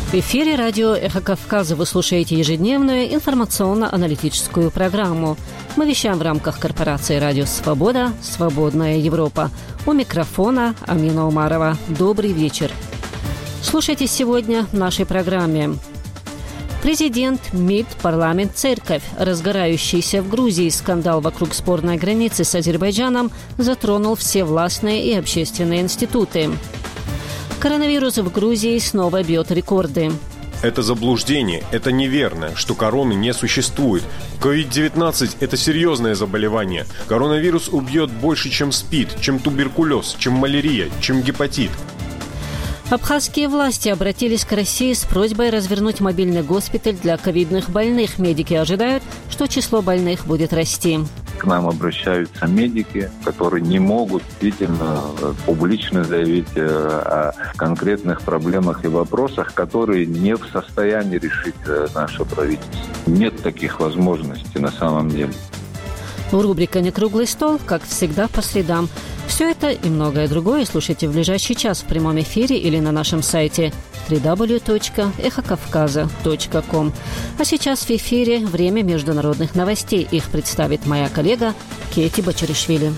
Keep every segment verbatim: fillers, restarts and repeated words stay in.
В эфире радио «Эхо Кавказа» вы слушаете ежедневную информационно-аналитическую программу. Мы вещаем в рамках корпорации «Радио Свобода. Свободная Европа». У микрофона Амина Умарова. Добрый вечер. Слушайте сегодня в нашей программе. Президент, МИД, парламент, церковь. Разгорающийся в Грузии скандал вокруг спорной границы с Азербайджаном затронул все властные и общественные институты. Коронавирус в Грузии снова бьет рекорды. Это заблуждение, это неверно, что короны не существует. ковид девятнадцать – это серьезное заболевание. Коронавирус убьет больше, чем СПИД, чем туберкулез, чем малярия, чем гепатит. Абхазские власти обратились к России с просьбой развернуть мобильный госпиталь для ковидных больных. Медики ожидают, что число больных будет расти. К нам обращаются медики, которые не могут действительно публично заявить о конкретных проблемах и вопросах, которые не в состоянии решить наше правительство. Нет таких возможностей на самом деле. Рубрика «Не круглый стол», как всегда, по средам. Все это и многое другое слушайте в ближайший час в прямом эфире или на нашем сайте дабл ю дабл ю дабл ю точка эхо кавказа точка ком. А сейчас в эфире время международных новостей. Их представит моя коллега Кети Бачаришвили.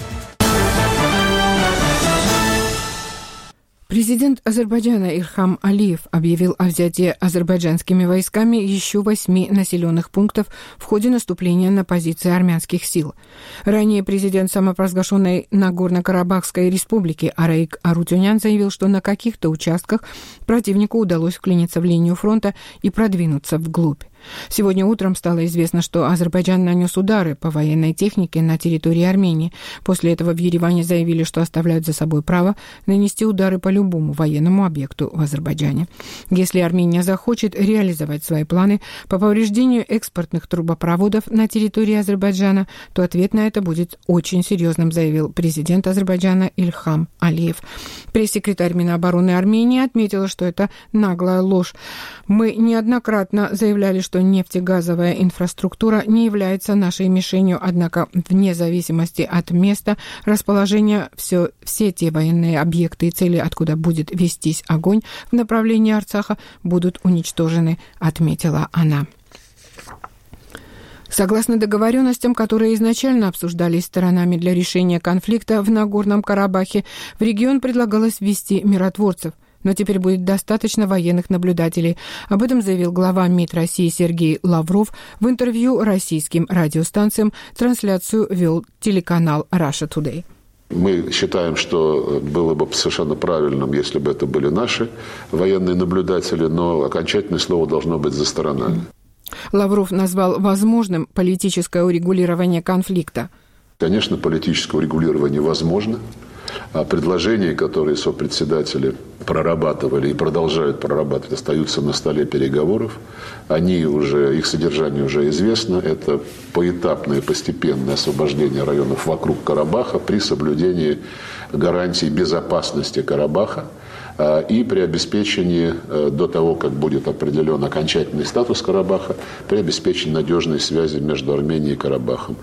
Президент Азербайджана Ильхам Алиев объявил о взятии азербайджанскими войсками еще восьми населенных пунктов в ходе наступления на позиции армянских сил. Ранее президент самопровозглашенной Нагорно-Карабахской республики Араик Арутюнян заявил, что на каких-то участках противнику удалось вклиниться в линию фронта и продвинуться вглубь. Сегодня утром стало известно, что Азербайджан нанес удары по военной технике на территории Армении. После этого в Ереване заявили, что оставляют за собой право нанести удары по любому военному объекту в Азербайджане. Если Армения захочет реализовать свои планы по повреждению экспортных трубопроводов на территории Азербайджана, то ответ на это будет очень серьезным, заявил президент Азербайджана Ильхам Алиев. Пресс-секретарь Минобороны Армении отметила, что это наглая ложь. Мы неоднократно заявляли, что что нефтегазовая инфраструктура не является нашей мишенью, однако вне зависимости от места расположения все, все те военные объекты и цели, откуда будет вестись огонь в направлении Арцаха, будут уничтожены, отметила она. Согласно договоренностям, которые изначально обсуждались сторонами для решения конфликта в Нагорном Карабахе, в регион предлагалось ввести миротворцев. Но теперь будет достаточно военных наблюдателей. Об этом заявил глава МИД России Сергей Лавров в интервью российским радиостанциям. Трансляцию вел телеканал Russia Today. Мы считаем, что было бы совершенно правильным, если бы это были наши военные наблюдатели, но окончательное слово должно быть за сторонами. Лавров назвал возможным политическое урегулирование конфликта. Конечно, политическое урегулирование возможно. А предложения, которые сопредседатели прорабатывали и продолжают прорабатывать, остаются на столе переговоров. Они уже, их содержание уже известно. Это поэтапное постепенное освобождение районов вокруг Карабаха при соблюдении гарантий безопасности Карабаха и при обеспечении, до того, как будет определен окончательный статус Карабаха, при обеспечении надежной связи между Арменией и Карабахом.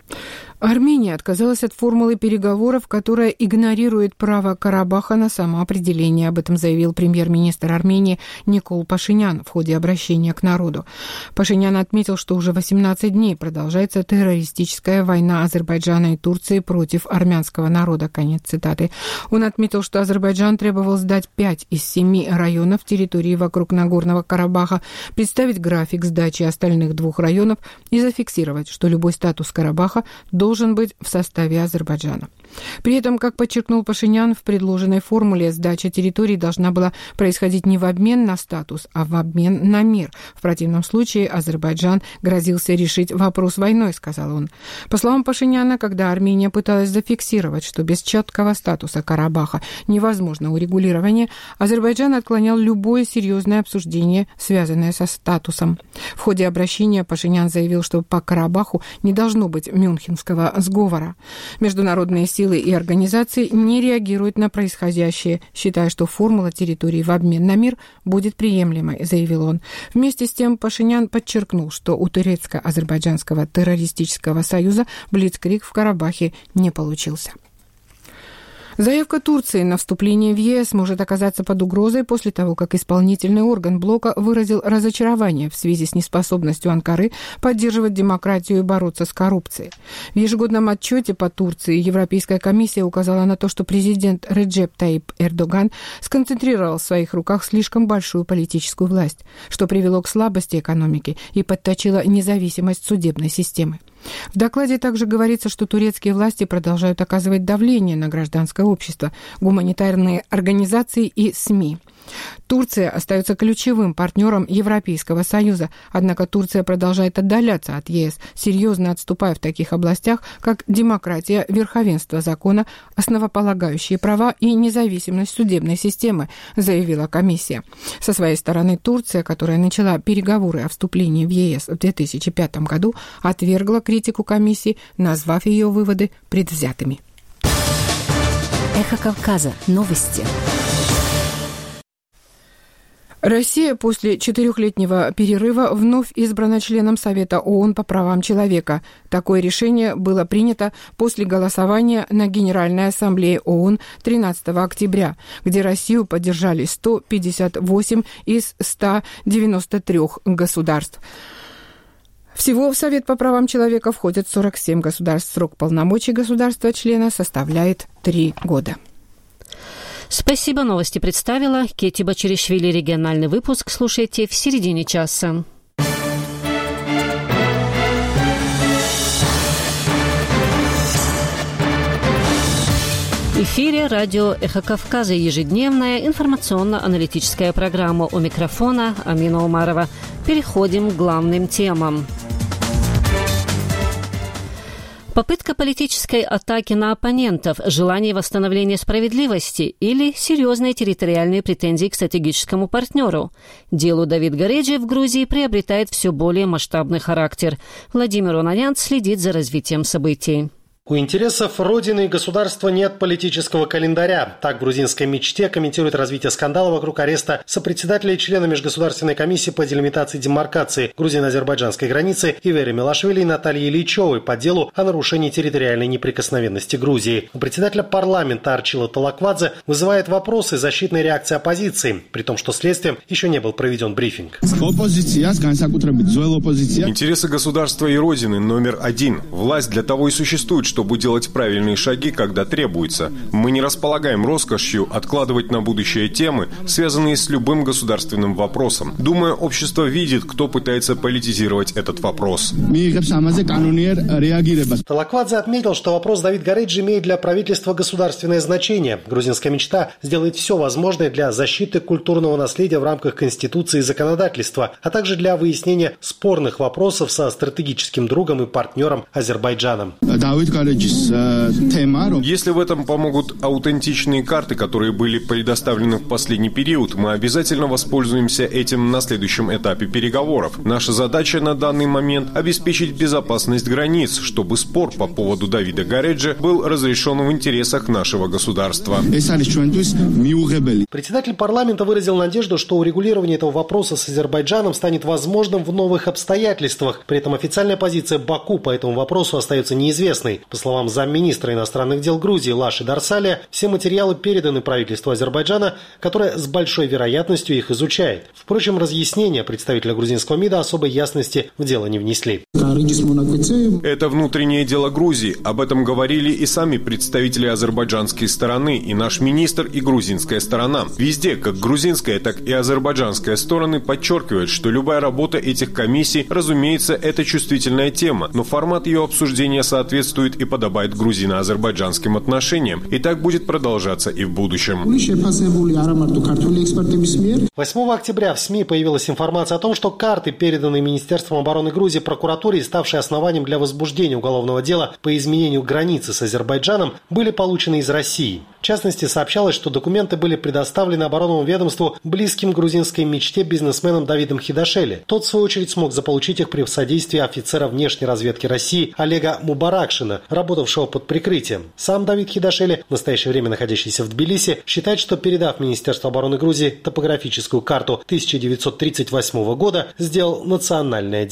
Армения отказалась от формулы переговоров, которая игнорирует право Карабаха на самоопределение. Об этом заявил премьер-министр Армении Никол Пашинян в ходе обращения к народу. Пашинян отметил, что уже восемнадцать дней продолжается террористическая война Азербайджана и Турции против армянского народа. Конец цитаты. Он отметил, что Азербайджан требовал сдать пять из семи районов территории вокруг Нагорного Карабаха, представить график сдачи остальных двух районов и зафиксировать, что любой статус Карабаха должен должен быть в составе Азербайджана. При этом, как подчеркнул Пашинян, в предложенной формуле сдача территорий должна была происходить не в обмен на статус, а в обмен на мир. В противном случае Азербайджан грозился решить вопрос войной, сказал он. По словам Пашиняна, когда Армения пыталась зафиксировать, что без четкого статуса Карабаха невозможно урегулирование, Азербайджан отклонял любое серьезное обсуждение, связанное со статусом. В ходе обращения Пашинян заявил, что по Карабаху не должно быть мюнхенского сговора. Международные силы и организации не реагируют на происходящее, считая, что формула территории в обмен на мир будет приемлемой, заявил он. Вместе с тем Пашинян подчеркнул, что у турецко-азербайджанского террористического союза блицкриг в Карабахе не получился. Заявка Турции на вступление в ЕС может оказаться под угрозой после того, как исполнительный орган блока выразил разочарование в связи с неспособностью Анкары поддерживать демократию и бороться с коррупцией. В ежегодном отчете по Турции Европейская комиссия указала на то, что президент Реджеп Таyyip Эрдоган сконцентрировал в своих руках слишком большую политическую власть, что привело к слабости экономики и подточило независимость судебной системы. В докладе также говорится, что турецкие власти продолжают оказывать давление на гражданское общество, гуманитарные организации и СМИ. Турция остается ключевым партнером Европейского Союза, однако Турция продолжает отдаляться от ЕС, серьезно отступая в таких областях, как демократия, верховенство закона, основополагающие права и независимость судебной системы, заявила комиссия. Со своей стороны Турция, которая начала переговоры о вступлении в ЕС в две тысячи пятом году, отвергла критику комиссии, назвав ее выводы предвзятыми. Эхо Кавказа. Новости. Россия после четырехлетнего перерыва вновь избрана членом Совета ООН по правам человека. Такое решение было принято после голосования на Генеральной Ассамблее ООН тринадцатого октября, где Россию поддержали сто пятьдесят восемь из ста девяноста трёх государств. Всего в Совет по правам человека входят сорок семь государств. Срок полномочий государства-члена составляет три года. Спасибо. Новости представила Кетти Бачеришвили. Региональный выпуск слушайте в середине часа. В эфире радио «Эхо Кавказа», ежедневная информационно-аналитическая программа. У микрофона Амина Умарова. Переходим к главным темам. Попытка политической атаки на оппонентов, желание восстановления справедливости или серьезные территориальные претензии к стратегическому партнеру. Дело Давид Гареджи в Грузии приобретает все более масштабный характер. Владимир Онанян следит за развитием событий. У интересов Родины и государства нет политического календаря. Так в грузинской мечте комментирует развитие скандала вокруг ареста сопредседателя и члена Межгосударственной комиссии по делимитации и демаркации грузино-азербайджанской границы Ивери Мелашвили и Натальи Ильичевой по делу о нарушении территориальной неприкосновенности Грузии. У председателя парламента Арчила Талаквадзе вызывает вопросы защитной реакции оппозиции, при том, что следствием еще не был проведен брифинг. Интересы государства и Родины номер один. Власть для того и существует, что чтобы делать правильные шаги, когда требуется. Мы не располагаем роскошью откладывать на будущее темы, связанные с любым государственным вопросом. Думаю, общество видит, кто пытается политизировать этот вопрос. Талаквадзе отметил, что вопрос Давид Гареджи имеет для правительства государственное значение. Грузинская мечта сделает все возможное для защиты культурного наследия в рамках Конституции и законодательства, а также для выяснения спорных вопросов со стратегическим другом и партнером Азербайджаном. Если в этом помогут аутентичные карты, которые были предоставлены в последний период, мы обязательно воспользуемся этим на следующем этапе переговоров. Наша задача на данный момент – обеспечить безопасность границ, чтобы спор по поводу Давида Гареджи был разрешен в интересах нашего государства. Председатель парламента выразил надежду, что урегулирование этого вопроса с Азербайджаном станет возможным в новых обстоятельствах. При этом официальная позиция Баку по этому вопросу остается неизвестной. По словам замминистра иностранных дел Грузии Лаши Дарсалия, все материалы переданы правительству Азербайджана, которое с большой вероятностью их изучает. Впрочем, разъяснения представителя грузинского МИДа особой ясности в дело не внесли. Это внутреннее дело Грузии. Об этом говорили и сами представители азербайджанской стороны, и наш министр, и грузинская сторона. Везде, как грузинская, так и азербайджанская стороны подчеркивают, что любая работа этих комиссий, разумеется, это чувствительная тема, но формат ее обсуждения соответствует и подобает грузино-азербайджанским отношениям. И так будет продолжаться и в будущем. восьмого октября в СМИ появилась информация о том, что карты, переданные Министерством обороны Грузии прокуратуре и ставшие основанием для возбуждения уголовного дела по изменению границы с Азербайджаном, были получены из России. В частности, сообщалось, что документы были предоставлены оборонному ведомству близким грузинской мечте бизнесменом Давидом Хидашели. Тот, в свою очередь, смог заполучить их при содействии офицера внешней разведки России Олега Мубаракшина, работавшего под прикрытием. Сам Давид Хидашели, в настоящее время находящийся в Тбилиси, считает, что, передав Министерству обороны Грузии топографическую карту тысяча девятьсот тридцать восьмого года, сделал национальное дело.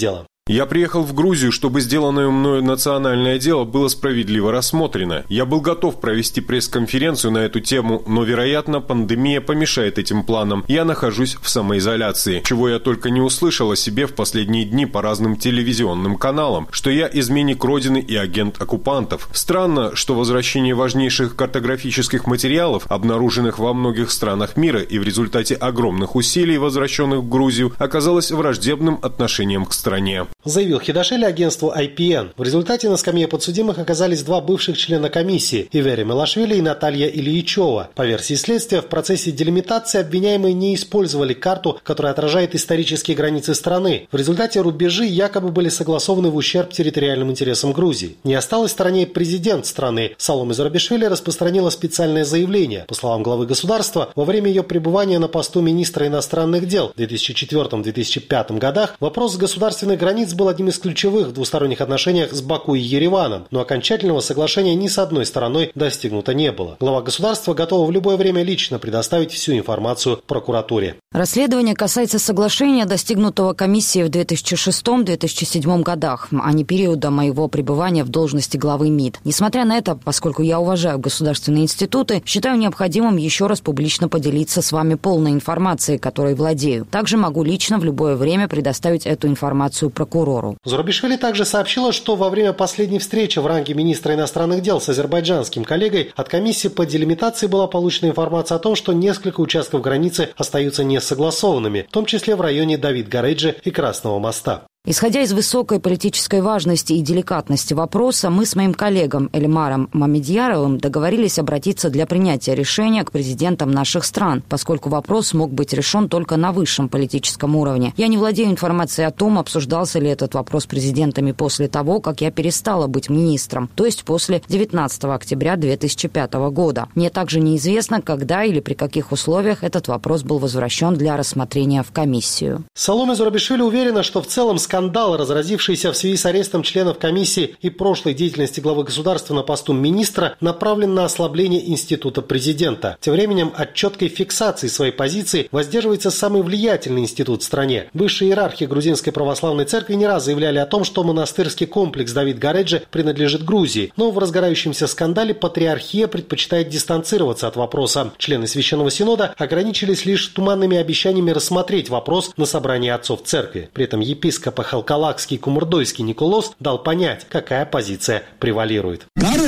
Я приехал в Грузию, чтобы сделанное мною национальное дело было справедливо рассмотрено. Я был готов провести пресс-конференцию на эту тему, но, вероятно, пандемия помешает этим планам. Я нахожусь в самоизоляции, чего я только не услышал о себе в последние дни по разным телевизионным каналам, что я изменник Родины и агент оккупантов. Странно, что возвращение важнейших картографических материалов, обнаруженных во многих странах мира и в результате огромных усилий, возвращенных в Грузию, оказалось враждебным отношением к стране. Заявил Хидашвили агентству ай пи эн. В результате на скамье подсудимых оказались два бывших члена комиссии – Ивери Мелашвили и Наталья Ильичева. По версии следствия, в процессе делимитации обвиняемые не использовали карту, которая отражает исторические границы страны. В результате рубежи якобы были согласованы в ущерб территориальным интересам Грузии. Не осталась в стороне президент страны. Саломе Зурабишвили распространила специальное заявление. По словам главы государства, во время ее пребывания на посту министра иностранных дел в две тысячи четвёртом — две тысячи пятом годах вопрос государственных границ был одним из ключевых в двусторонних отношениях с Баку и Ереваном, но окончательного соглашения ни с одной стороной достигнуто не было. Глава государства готова в любое время лично предоставить всю информацию прокуратуре. Расследование касается соглашения, достигнутого комиссией в две тысячи шестом — две тысячи седьмом годах, а не периода моего пребывания в должности главы МИД. Несмотря на это, поскольку я уважаю государственные институты, считаю необходимым еще раз публично поделиться с вами полной информацией, которой владею. Также могу лично в любое время предоставить эту информацию прокурору. Зурабишвили также сообщила, что во время последней встречи в ранге министра иностранных дел с азербайджанским коллегой от комиссии по делимитации была получена информация о том, что несколько участков границы остаются несогласованными, в том числе в районе Давид-Гареджи и Красного моста. Исходя из высокой политической важности и деликатности вопроса, мы с моим коллегом Эльмаром Мамедьяровым договорились обратиться для принятия решения к президентам наших стран, поскольку вопрос мог быть решен только на высшем политическом уровне. Я не владею информацией о том, обсуждался ли этот вопрос президентами после того, как я перестала быть министром, то есть после девятнадцатого октября две тысячи пятого года. Мне также неизвестно, когда или при каких условиях этот вопрос был возвращен для рассмотрения в комиссию. Саломе Зурабишвили уверена, что в целом скандал, разразившийся в связи с арестом членов комиссии и прошлой деятельности главы государства на посту министра, направлен на ослабление института президента. Тем временем от четкой фиксации своей позиции воздерживается самый влиятельный институт в стране. Высшие иерархи грузинской православной церкви не раз заявляли о том, что монастырский комплекс Давид-Гареджи принадлежит Грузии, но в разгорающемся скандале патриархия предпочитает дистанцироваться от вопроса. Члены Священного Синода ограничились лишь туманными обещаниями рассмотреть вопрос на собрании отцов церкви. При этом епископ Халкалакский Кумурдойский Николос дал понять, какая позиция превалирует.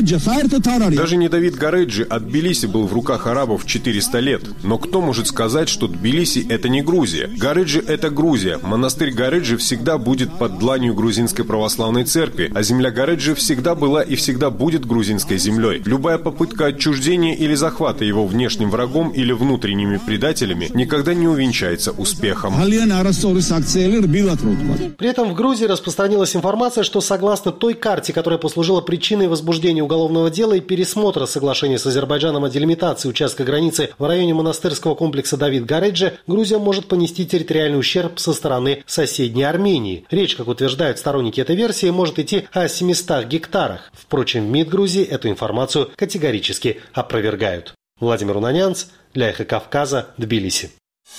Даже не Давид Гареджи от Тбилиси был в руках арабов четыреста лет. Но кто может сказать, что Тбилиси – это не Грузия? Гареджи – это Грузия. Монастырь Гареджи всегда будет под дланью грузинской православной церкви, а земля Гареджи всегда была и всегда будет грузинской землей. Любая попытка отчуждения или захвата его внешним врагом или внутренними предателями никогда не увенчается успехом. При этом в Грузии распространилась информация, что согласно той карте, которая послужила причиной возбуждения уголовного дела и пересмотра соглашения с Азербайджаном о делимитации участка границы в районе монастырского комплекса Давид-Гареджи, Грузия может понести территориальный ущерб со стороны соседней Армении. Речь, как утверждают сторонники этой версии, может идти о семистах гектарах. Впрочем, в МИД Грузии эту информацию категорически опровергают. Владимир Унанянц для Эхо Кавказа, Тбилиси.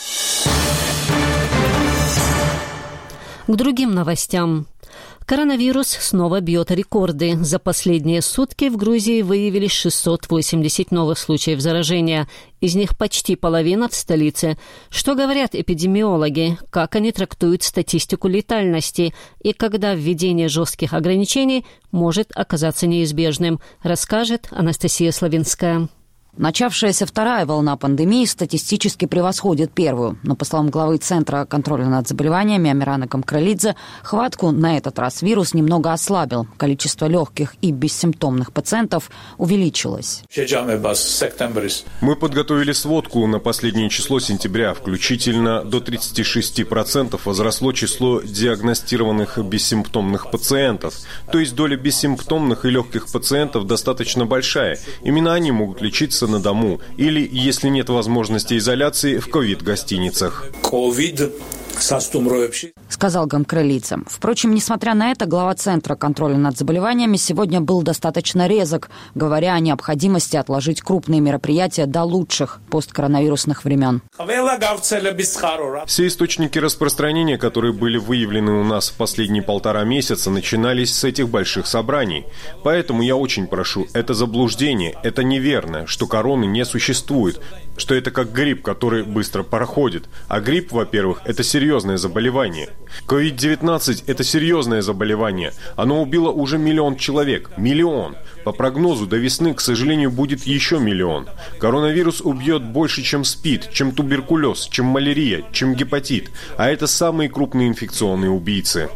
К другим новостям. Коронавирус снова бьет рекорды. За последние сутки в Грузии выявили шестьсот восемьдесят новых случаев заражения. Из них почти половина в столице. Что говорят эпидемиологи? Как они трактуют статистику летальности? И когда введение жестких ограничений может оказаться неизбежным, расскажет Анастасия Славинская. Начавшаяся вторая волна пандемии статистически превосходит первую. Но, по словам главы Центра контроля над заболеваниями Амирана Камкралидзе, хватку на этот раз вирус немного ослабил. Количество легких и бессимптомных пациентов увеличилось. Мы подготовили сводку на последнее число сентября. Включительно до тридцати шести процентов возросло число диагностированных бессимптомных пациентов. То есть доля бессимптомных и легких пациентов достаточно большая. Именно они могут лечиться на дому или, если нет возможности изоляции, в ковид-гостиницах. сказал Гамкралидзе. Впрочем, несмотря на это, глава Центра контроля над заболеваниями сегодня был достаточно резок, говоря о необходимости отложить крупные мероприятия до лучших посткоронавирусных времен. Все источники распространения, которые были выявлены у нас в последние полтора месяца, начинались с этих больших собраний. Поэтому я очень прошу, это заблуждение, это неверно, что короны не существует, что это как грипп, который быстро проходит. А грипп, во-первых, это серьезное заболевание. ковид девятнадцать – это серьезное заболевание. Оно убило уже миллион человек. Миллион. По прогнозу, до весны, к сожалению, будет еще миллион. Коронавирус убьет больше, чем СПИД, чем туберкулез, чем малярия, чем гепатит. А это самые крупные инфекционные убийцы.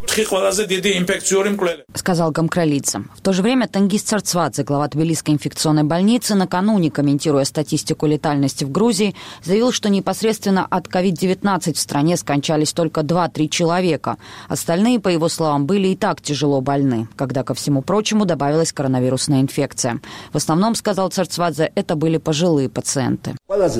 Сказал Гамкралидзе. В то же время Тенгиз Царцвадзе, глава Тбилисской инфекционной больницы, накануне, комментируя статистику летальности в Грузии, заявил, что непосредственно от ковид девятнадцать в стране скончались только два-три человека. Остальные, по его словам, были и так тяжело больны, когда, ко всему прочему, добавилась коронавирусная инфекция. В основном, сказал Царцвадзе, это были пожилые пациенты.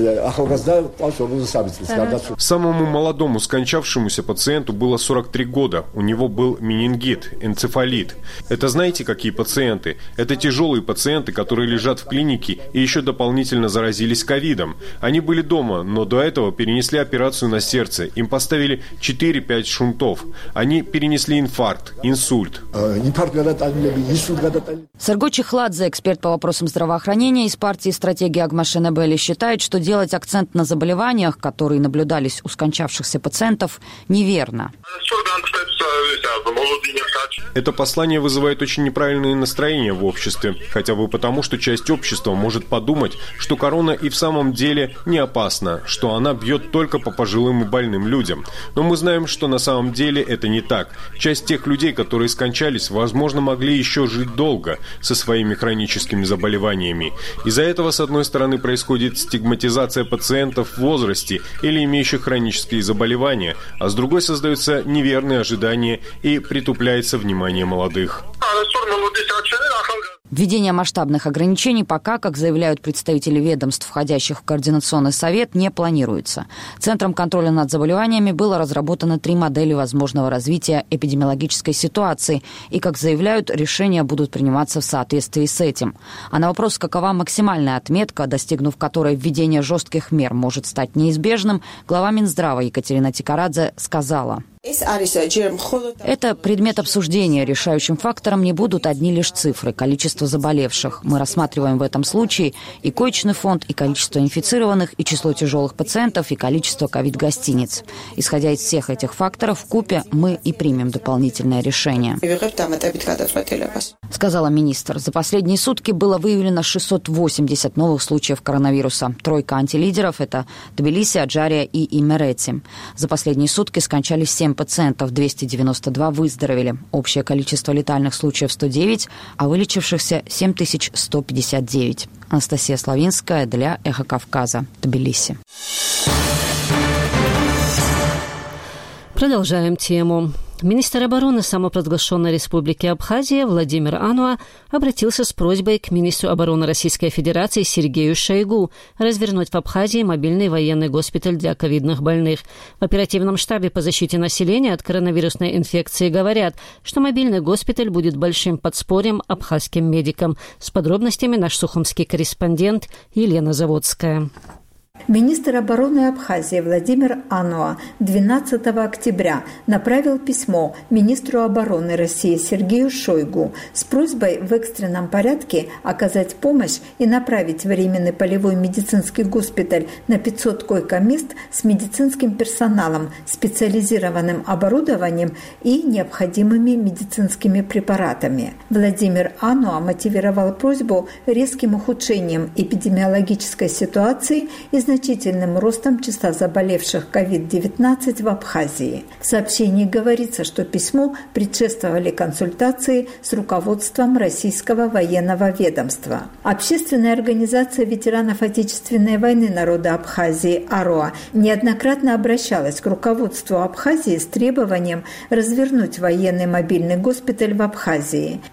Самому молодому скончавшемуся пациенту было сорок три года. У него был менингит, энцефалит. Это знаете, какие пациенты? Это тяжелые пациенты, которые лежат в клинике и еще дополнительно заразились ковидом. Они были дома, но до этого перенесли операцию на сердце. Им поставили четыре-пять шунтов. Они перенесли инфаркт, инсульт. Серго Чехладзе, эксперт по вопросам здравоохранения из партии «Стратегия Агмашенебели», считает, что делать акцент на заболеваниях, которые наблюдались у скончавшихся пациентов, неверно. Это послание вызывает очень неправильные настроения в обществе, хотя бы потому, что часть общества может подумать, что корона и в самом деле не опасна, что она бьет только по пожилым и больным людям. Но мы знаем, что на самом деле это не так. Часть тех людей, которые скончались, возможно, могли еще жить долго со своими хроническими заболеваниями. Из-за этого, с одной стороны, происходит стигматизация пациентов в возрасте или имеющих хронические заболевания, а с другой создаются неверные ожидания и притупляется внимание молодых. Введение масштабных ограничений пока, как заявляют представители ведомств, входящих в Координационный совет, не планируется. Центром контроля над заболеваниями было разработано три модели возможного развития эпидемиологической ситуации, и, как заявляют, решения будут приниматься в соответствии с этим. А на вопрос, какова максимальная отметка, достигнув которой введение жестких мер может стать неизбежным, глава Минздрава Екатерина Тикарадзе сказала: это предмет обсуждения. Решающим фактором не будут одни лишь цифры, количество заболевших. Мы рассматриваем в этом случае и коечный фонд, и количество инфицированных, и число тяжелых пациентов, и количество ковид-гостиниц. Исходя из всех этих факторов, вкупе мы и примем дополнительное решение, сказала министр. За последние сутки было выявлено шестьсот восемьдесят новых случаев коронавируса. Тройка антилидеров – это Тбилиси, Аджария и Имерети. За последние сутки скончались семь пациентов, двести девяносто два выздоровели. Общее количество летальных случаев сто девять, а вылечившихся семь тысяч сто пятьдесят девять. Анастасия Славинская для «Эхо Кавказа», Тбилиси. Продолжаем тему. Министр обороны самопровозглашенной Республики Абхазия Владимир Ануа обратился с просьбой к министру обороны Российской Федерации Сергею Шойгу развернуть в Абхазии мобильный военный госпиталь для ковидных больных. В оперативном штабе по защите населения от коронавирусной инфекции говорят, что мобильный госпиталь будет большим подспорьем абхазским медикам. С подробностями наш сухумский корреспондент Елена Заводская. Министр обороны Абхазии Владимир Ануа двенадцатого октября направил письмо министру обороны России Сергею Шойгу с просьбой в экстренном порядке оказать помощь и направить временный полевой медицинский госпиталь на пятьсот койко-мест с медицинским персоналом, специализированным оборудованием и необходимыми медицинскими препаратами. Владимир Ануа мотивировал просьбу резким ухудшением эпидемиологической ситуации и значительным ростом числа заболевших ковид девятнадцать в Абхазии. В сообщении говорится, что письму предшествовали консультации с руководством Российского военного ведомства. Общественная организация ветеранов Отечественной войны народа Абхазии АРОА неоднократно обращалась к руководству Абхазии с требованием развернуть военный мобильный госпиталь в Абхазии.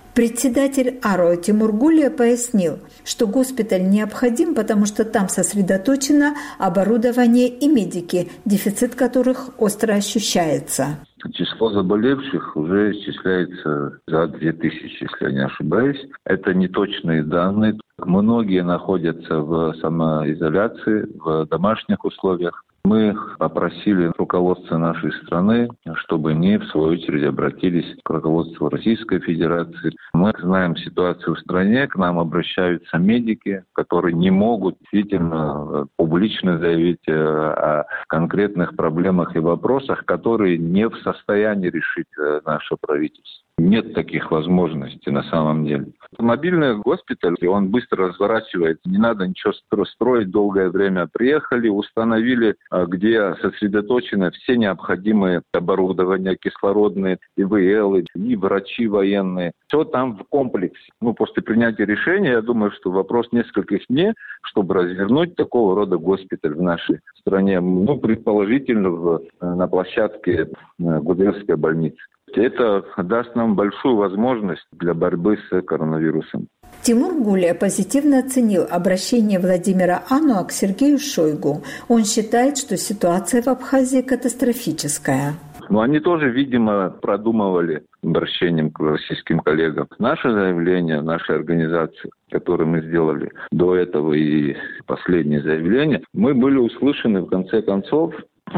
Председатель АРО Тимур Гулия пояснил, что госпиталь необходим, потому что там сосредоточено оборудование и медики, дефицит которых остро ощущается. Число заболевших уже исчисляется за две тысячи, если я не ошибаюсь. Это неточные данные. Многие находятся в самоизоляции, в домашних условиях. Мы попросили руководство нашей страны, чтобы они, в свою очередь, обратились к руководству Российской Федерации. Мы знаем ситуацию в стране, к нам обращаются медики, которые не могут действительно публично заявить о конкретных проблемах и вопросах, которые не в состоянии решить наше правительство. Нет таких возможностей на самом деле. Мобильный госпиталь, он быстро разворачивается, не надо ничего строить долгое время. Приехали, установили, где сосредоточены все необходимые оборудования, кислородные, и ИВЛ, и врачи военные. Все там в комплексе. Ну, после принятия решения, я думаю, что вопрос нескольких дней, чтобы развернуть такого рода госпиталь в нашей стране, ну, предположительно, в, на площадке Гудерской больницы. Это даст нам большую возможность для борьбы с коронавирусом. Тимур Гулия позитивно оценил обращение Владимира Ануа к Сергею Шойгу. Он считает, что ситуация в Абхазии катастрофическая. Но они тоже, видимо, продумывали обращением к российским коллегам. Наше заявление, нашей организации, которое мы сделали до этого и последнее заявление, мы были услышаны в конце концов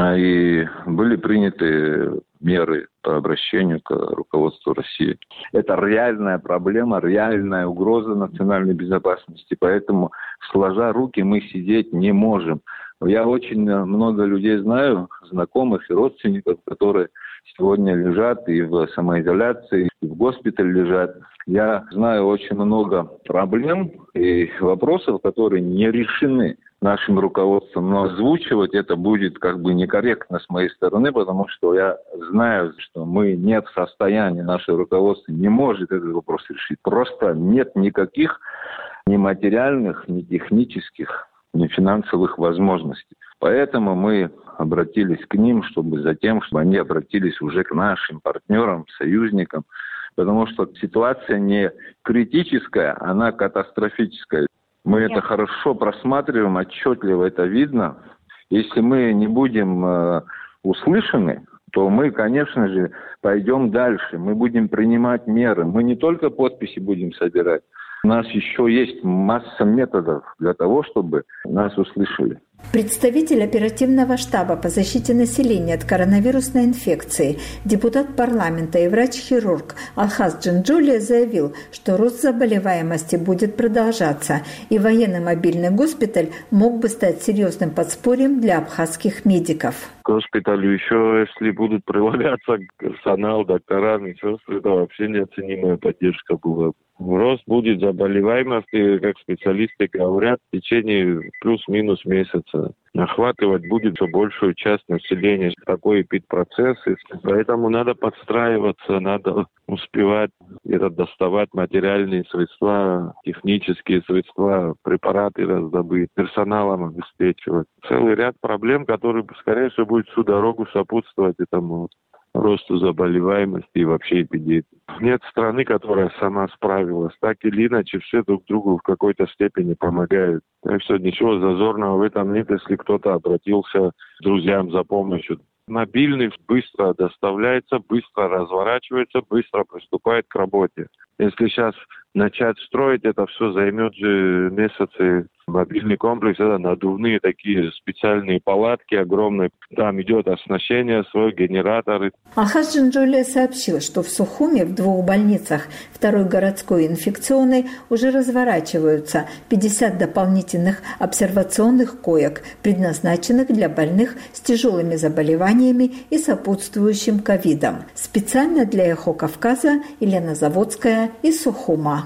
и были приняты меры по обращению к руководству России. Это реальная проблема, реальная угроза национальной безопасности, поэтому, сложа руки, мы сидеть не можем. Я очень много людей знаю, знакомых и родственников, которые сегодня лежат и в самоизоляции, и в госпитале лежат. Я знаю очень много проблем и вопросов, которые не решены нашим руководством, но озвучивать это будет как бы некорректно с моей стороны, потому что я знаю, что мы не в состоянии, наше руководство не может этот вопрос решить. Просто нет никаких ни материальных, ни технических, ни финансовых возможностей. Поэтому мы обратились к ним, чтобы затем, чтобы они обратились уже к нашим партнерам, союзникам, потому что ситуация не критическая, она катастрофическая. Мы это хорошо просматриваем, отчетливо это видно. Если мы не будем э, услышаны, то мы, конечно же, пойдем дальше. Мы будем принимать меры. Мы не только подписи будем собирать. У нас еще есть масса методов для того, чтобы нас услышали. Представитель оперативного штаба по защите населения от коронавирусной инфекции, депутат парламента и врач-хирург Алхаз Джинджулия заявил, что рост заболеваемости будет продолжаться, и военный мобильный госпиталь мог бы стать серьезным подспорьем для абхазских медиков. К госпиталю еще, если будут прилагаться персонал, доктора, медсестры, это вообще неоценимая поддержка была. Рост будет заболеваемости, как специалисты говорят, в течение плюс-минус месяца. Охватывать будет все большую часть населения. Такой эпидпроцесс. Поэтому надо подстраиваться, надо успевать это доставать материальные средства, технические средства, препараты раздобыть, персоналом обеспечивать. Целый ряд проблем, которые, скорее всего, будут всю дорогу сопутствовать этому росту заболеваемости и вообще эпидемии. Нет страны, которая сама справилась. Так или иначе, все друг другу в какой-то степени помогают. Так что ничего зазорного в этом нет, если кто-то обратился к друзьям за помощью. Мобильный быстро доставляется, быстро разворачивается, быстро приступает к работе. Если сейчас начать строить, это все займет же месяцы. Мобильный комплекс – это надувные такие специальные палатки огромные. Там идет оснащение, свой генераторы. Алхаз Джинджулия сообщил, что в Сухуме в двух больницах второй городской инфекционной уже разворачиваются пятьдесят дополнительных обсервационных коек, предназначенных для больных с тяжелыми заболеваниями и сопутствующим ковидом. Специально для «Эхо Кавказа» Елена Заводская из Сухума.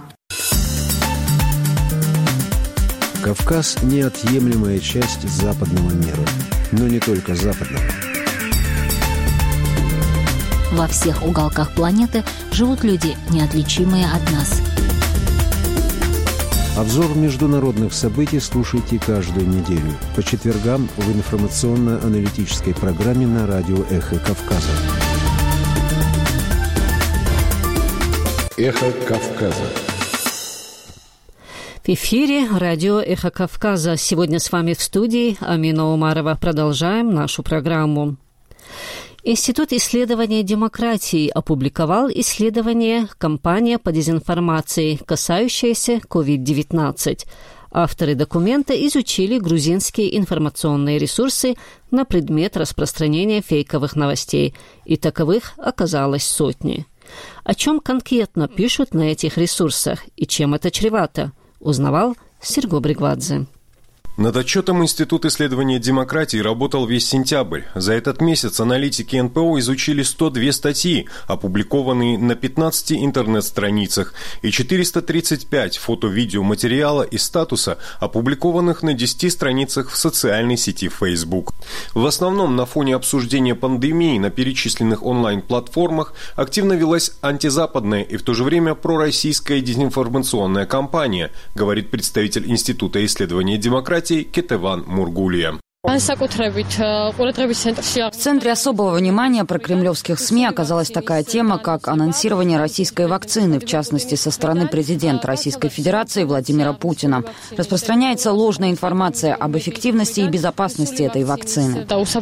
Кавказ – неотъемлемая часть западного мира, но не только западного. Во всех уголках планеты живут люди, неотличимые от нас. Обзор международных событий слушайте каждую неделю по четвергам в информационно-аналитической программе на радио «Эхо Кавказа». Эхо Кавказа. В эфире радио «Эхо Кавказа». Сегодня с вами в студии Амина Умарова. Продолжаем нашу программу. Институт исследования демократии опубликовал исследование «Кампания по дезинформации», касающееся ковид девятнадцать. Авторы документа изучили грузинские информационные ресурсы на предмет распространения фейковых новостей, и таковых оказалось сотни. О чем конкретно пишут на этих ресурсах и чем это чревато, узнавал Серго Бригвадзе. Над отчетом Институт исследования демократии работал весь сентябрь. За этот месяц аналитики эн пэ о изучили сто две статьи, опубликованные на пятнадцати интернет-страницах, и четыреста тридцать пять фото-видеоматериала и статуса, опубликованных на десяти страницах в социальной сети Facebook. В основном на фоне обсуждения пандемии на перечисленных онлайн-платформах активно велась антизападная и в то же время пророссийская дезинформационная кампания, говорит представитель Института исследования демократии Кетеван Мургулия. В центре особого внимания прокремлевских СМИ оказалась такая тема, как анонсирование российской вакцины, в частности, со стороны президента Российской Федерации Владимира Путина. Распространяется ложная информация об эффективности и безопасности этой вакцины.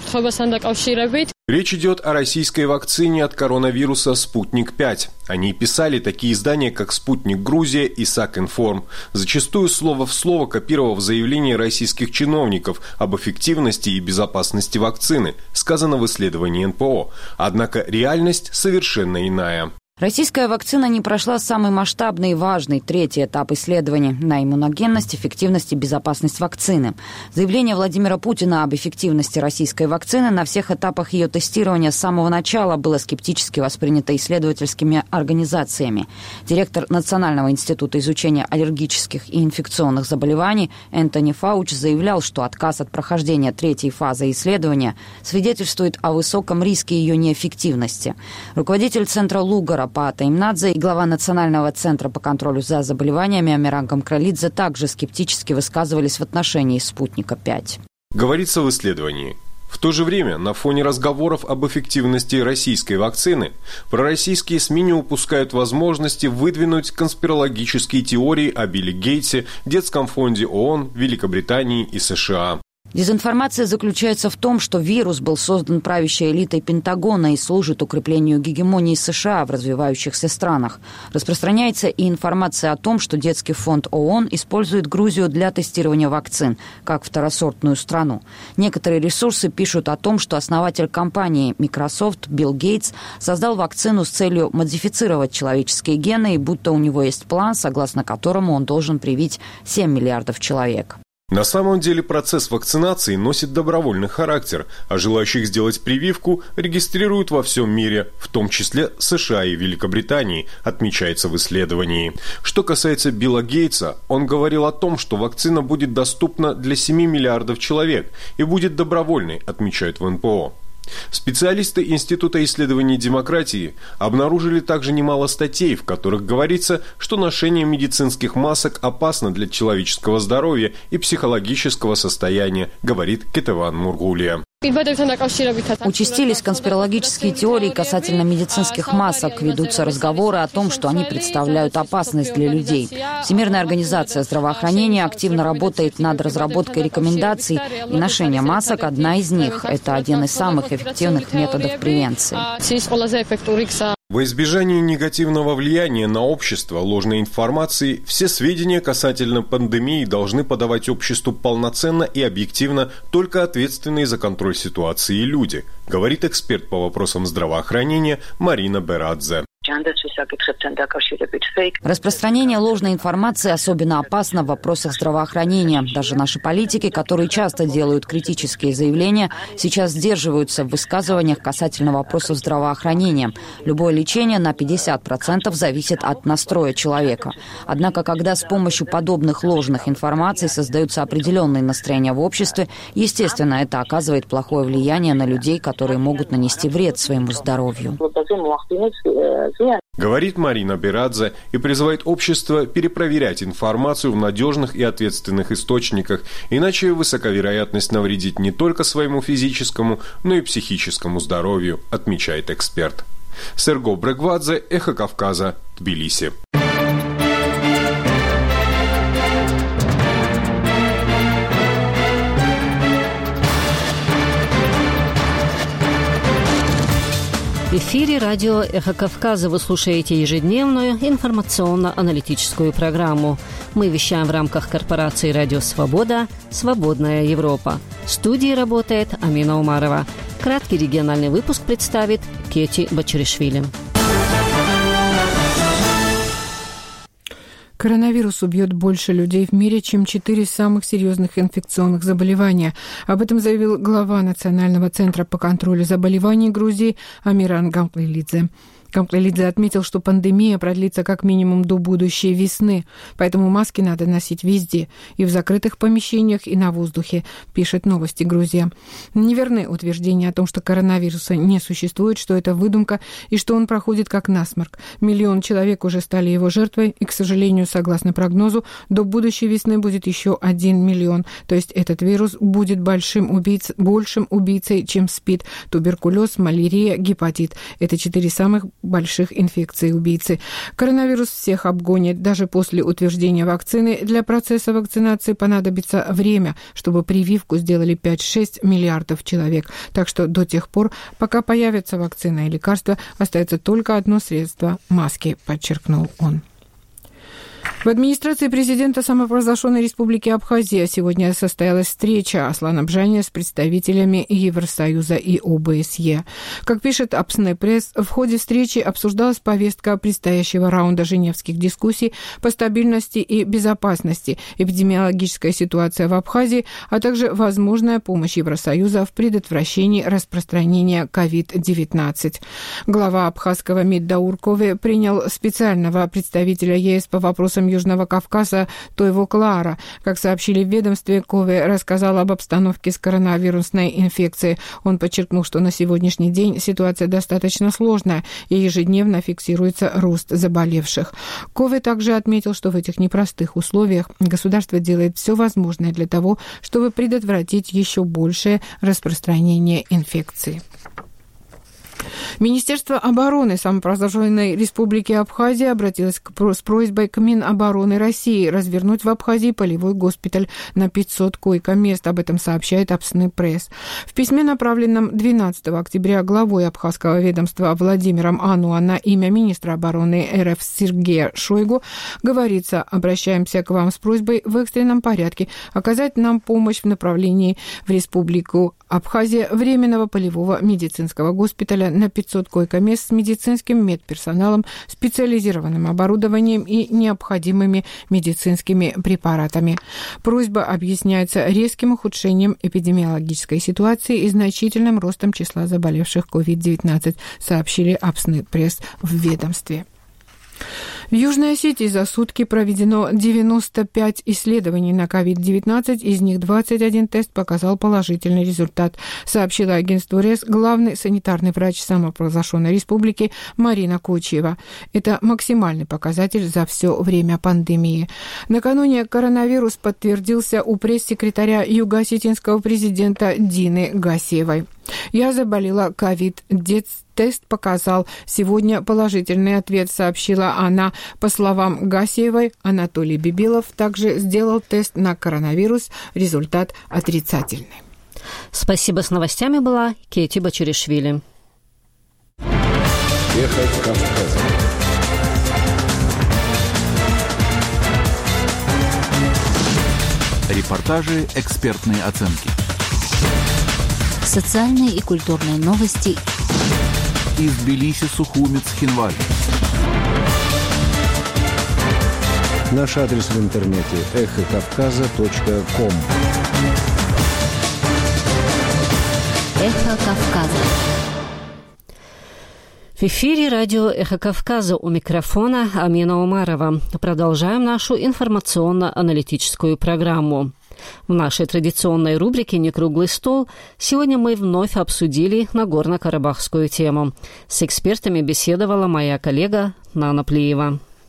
Речь идет о российской вакцине от коронавируса «Спутник пять». О ней писали такие издания, как «Спутник Грузия» и «Сакинформ», зачастую слово в слово копировав заявления российских чиновников об эффективности и безопасности вакцины, сказано в исследовании эн пэ о. Однако реальность совершенно иная. Российская вакцина не прошла самый масштабный и важный третий этап исследований на иммуногенность, эффективность и безопасность вакцины. Заявление Владимира Путина об эффективности российской вакцины на всех этапах ее тестирования с самого начала было скептически воспринято исследовательскими организациями. Директор Национального института изучения аллергических и инфекционных заболеваний Энтони Фауч заявлял, что отказ от прохождения третьей фазы исследования свидетельствует о высоком риске ее неэффективности. Руководитель Центра Лугара Паата Имнадзе и глава Национального центра по контролю за заболеваниями Амиран Гамкралидзе также скептически высказывались в отношении «Спутника пять». Говорится в исследовании. В то же время, на фоне разговоров об эффективности российской вакцины, пророссийские СМИ не упускают возможности выдвинуть конспирологические теории о Билли Гейтсе, Детском фонде ООН, Великобритании и США. Дезинформация заключается в том, что вирус был создан правящей элитой Пентагона и служит укреплению гегемонии США в развивающихся странах. Распространяется и информация о том, что Детский фонд ООН использует Грузию для тестирования вакцин, как второсортную страну. Некоторые ресурсы пишут о том, что основатель компании Microsoft Билл Гейтс создал вакцину с целью модифицировать человеческие гены, и будто у него есть план, согласно которому он должен привить семь миллиардов человек. На самом деле процесс вакцинации носит добровольный характер, а желающих сделать прививку регистрируют во всем мире, в том числе США и Великобритании, отмечается в исследовании. Что касается Билла Гейтса, он говорил о том, что вакцина будет доступна для семи миллиардов человек и будет добровольной, отмечают в эн пэ о. Специалисты Института исследований демократии обнаружили также немало статей, в которых говорится, что ношение медицинских масок опасно для человеческого здоровья и психологического состояния, говорит Кетеван Мургулия. Участились конспирологические теории касательно медицинских масок. Ведутся разговоры о том, что они представляют опасность для людей. Всемирная организация здравоохранения активно работает над разработкой рекомендаций, и ношение масок – одна из них. Это один из самых эффективных методов превенции. Во избежание негативного влияния на общество ложной информации, все сведения касательно пандемии должны подавать обществу полноценно и объективно только ответственные за контроль ситуации люди, говорит эксперт по вопросам здравоохранения Марина Берадзе. Распространение ложной информации особенно опасно в вопросах здравоохранения. Даже наши политики, которые часто делают критические заявления, сейчас сдерживаются в высказываниях касательно вопросов здравоохранения. Любое лечение на пятьдесят процентов зависит от настроя человека. Однако, когда с помощью подобных ложных информаций создаются определенные настроения в обществе, естественно, это оказывает плохое влияние на людей, которые могут нанести вред своему здоровью. Говорит Марина Берадзе и призывает общество перепроверять информацию в надежных и ответственных источниках, иначе высока вероятность навредить не только своему физическому, но и психическому здоровью, отмечает эксперт. Серго Брегвадзе, Эхо Кавказа, Тбилиси. В эфире радио «Эхо Кавказа». Вы слушаете ежедневную информационно-аналитическую программу. Мы вещаем в рамках корпорации «Радио Свобода. Свободная Европа». В студии работает Амина Умарова. Краткий региональный выпуск представит Кети Бачаришвили. Коронавирус убьет больше людей в мире, чем четыре самых серьезных инфекционных заболевания. Об этом заявил глава Национального центра по контролю заболеваний Грузии Амиран Гамкалидзе. Гамкалидзе отметил, что пандемия продлится как минимум до будущей весны, поэтому маски надо носить везде, и в закрытых помещениях, и на воздухе, пишет «Новости Грузия». Неверны утверждения о том, что коронавируса не существует, что это выдумка и что он проходит как насморк. Миллион человек уже стали его жертвой, и, к сожалению, согласно прогнозу, до будущей весны будет еще один миллион. То есть этот вирус будет большим убийц, большим убийцей, чем СПИД, туберкулез, малярия, гепатит. Это четыре самых больших инфекции-убийцы. Коронавирус всех обгонит. Даже после утверждения вакцины для процесса вакцинации понадобится время, чтобы прививку сделали пять-шесть миллиардов человек. Так что до тех пор, пока появится вакцина и лекарство, остается только одно средство – маски, подчеркнул он. В администрации президента самопровозглашенной республики Абхазия сегодня состоялась встреча Аслана Бжания с представителями Евросоюза и ОБСЕ. Как пишет Апсне Пресс, в ходе встречи обсуждалась повестка предстоящего раунда женевских дискуссий по стабильности и безопасности, эпидемиологическая ситуация в Абхазии, а также возможная помощь Евросоюза в предотвращении распространения ковид девятнадцать. Глава абхазского МИД Даур Кове принял специального представителя ЕС по вопросам Южного Кавказа Тойво Клара. Как сообщили в ведомстве, Кове рассказал об обстановке с коронавирусной инфекцией. Он подчеркнул, что на сегодняшний день ситуация достаточно сложная и ежедневно фиксируется рост заболевших. Кове также отметил, что в этих непростых условиях государство делает все возможное для того, чтобы предотвратить еще большее распространение инфекции. Министерство обороны самопровозглашенной республики Абхазия обратилось к, с просьбой к Минобороны России развернуть в Абхазии полевой госпиталь на пятьсот койко-мест. Об этом сообщает Апсны Пресс. В письме, направленном двенадцатого октября главой абхазского ведомства Владимиром Ануа на имя министра обороны РФ Сергея Шойгу, говорится: обращаемся к вам с просьбой в экстренном порядке оказать нам помощь в направлении в республику Абхазия временного полевого медицинского госпиталя на пятьсот койко-мест с медицинским медперсоналом, специализированным оборудованием и необходимыми медицинскими препаратами. Просьба объясняется резким ухудшением эпидемиологической ситуации и значительным ростом числа заболевших ковид девятнадцать, сообщили Апсны Пресс в ведомстве. В Южной Осетии за сутки проведено девяносто пять исследований на ковид девятнадцать, из них двадцать один тест показал положительный результат, сообщила агентству РЕС главный санитарный врач самопровозглашенной республики Марина Кучева. Это максимальный показатель за все время пандемии. Накануне коронавирус подтвердился у пресс-секретаря юго-осетинского президента Дины Гасиевой. «Я заболела ковид. Тест показал сегодня положительный ответ», сообщила она. По словам Гасиевой, Анатолий Бибилов также сделал тест на коронавирус. Результат отрицательный. Спасибо. С новостями была Кети Бачаришвили. Эхо Кавказа. Репортажи, экспертные оценки. Социальные и культурные новости. Из Тбилиси, Сухумец, Хинваль. Наш адрес в интернете эхо кавказа точка ком. Эхо Кавказа. В эфире радио «Эхо Кавказа», у микрофона Амина Умарова. Продолжаем нашу информационно-аналитическую программу. В нашей традиционной рубрике «Не круглый стол» сегодня мы вновь обсудили Нагорно-Карабахскую тему. С экспертами беседовала моя коллега Нана Плиева.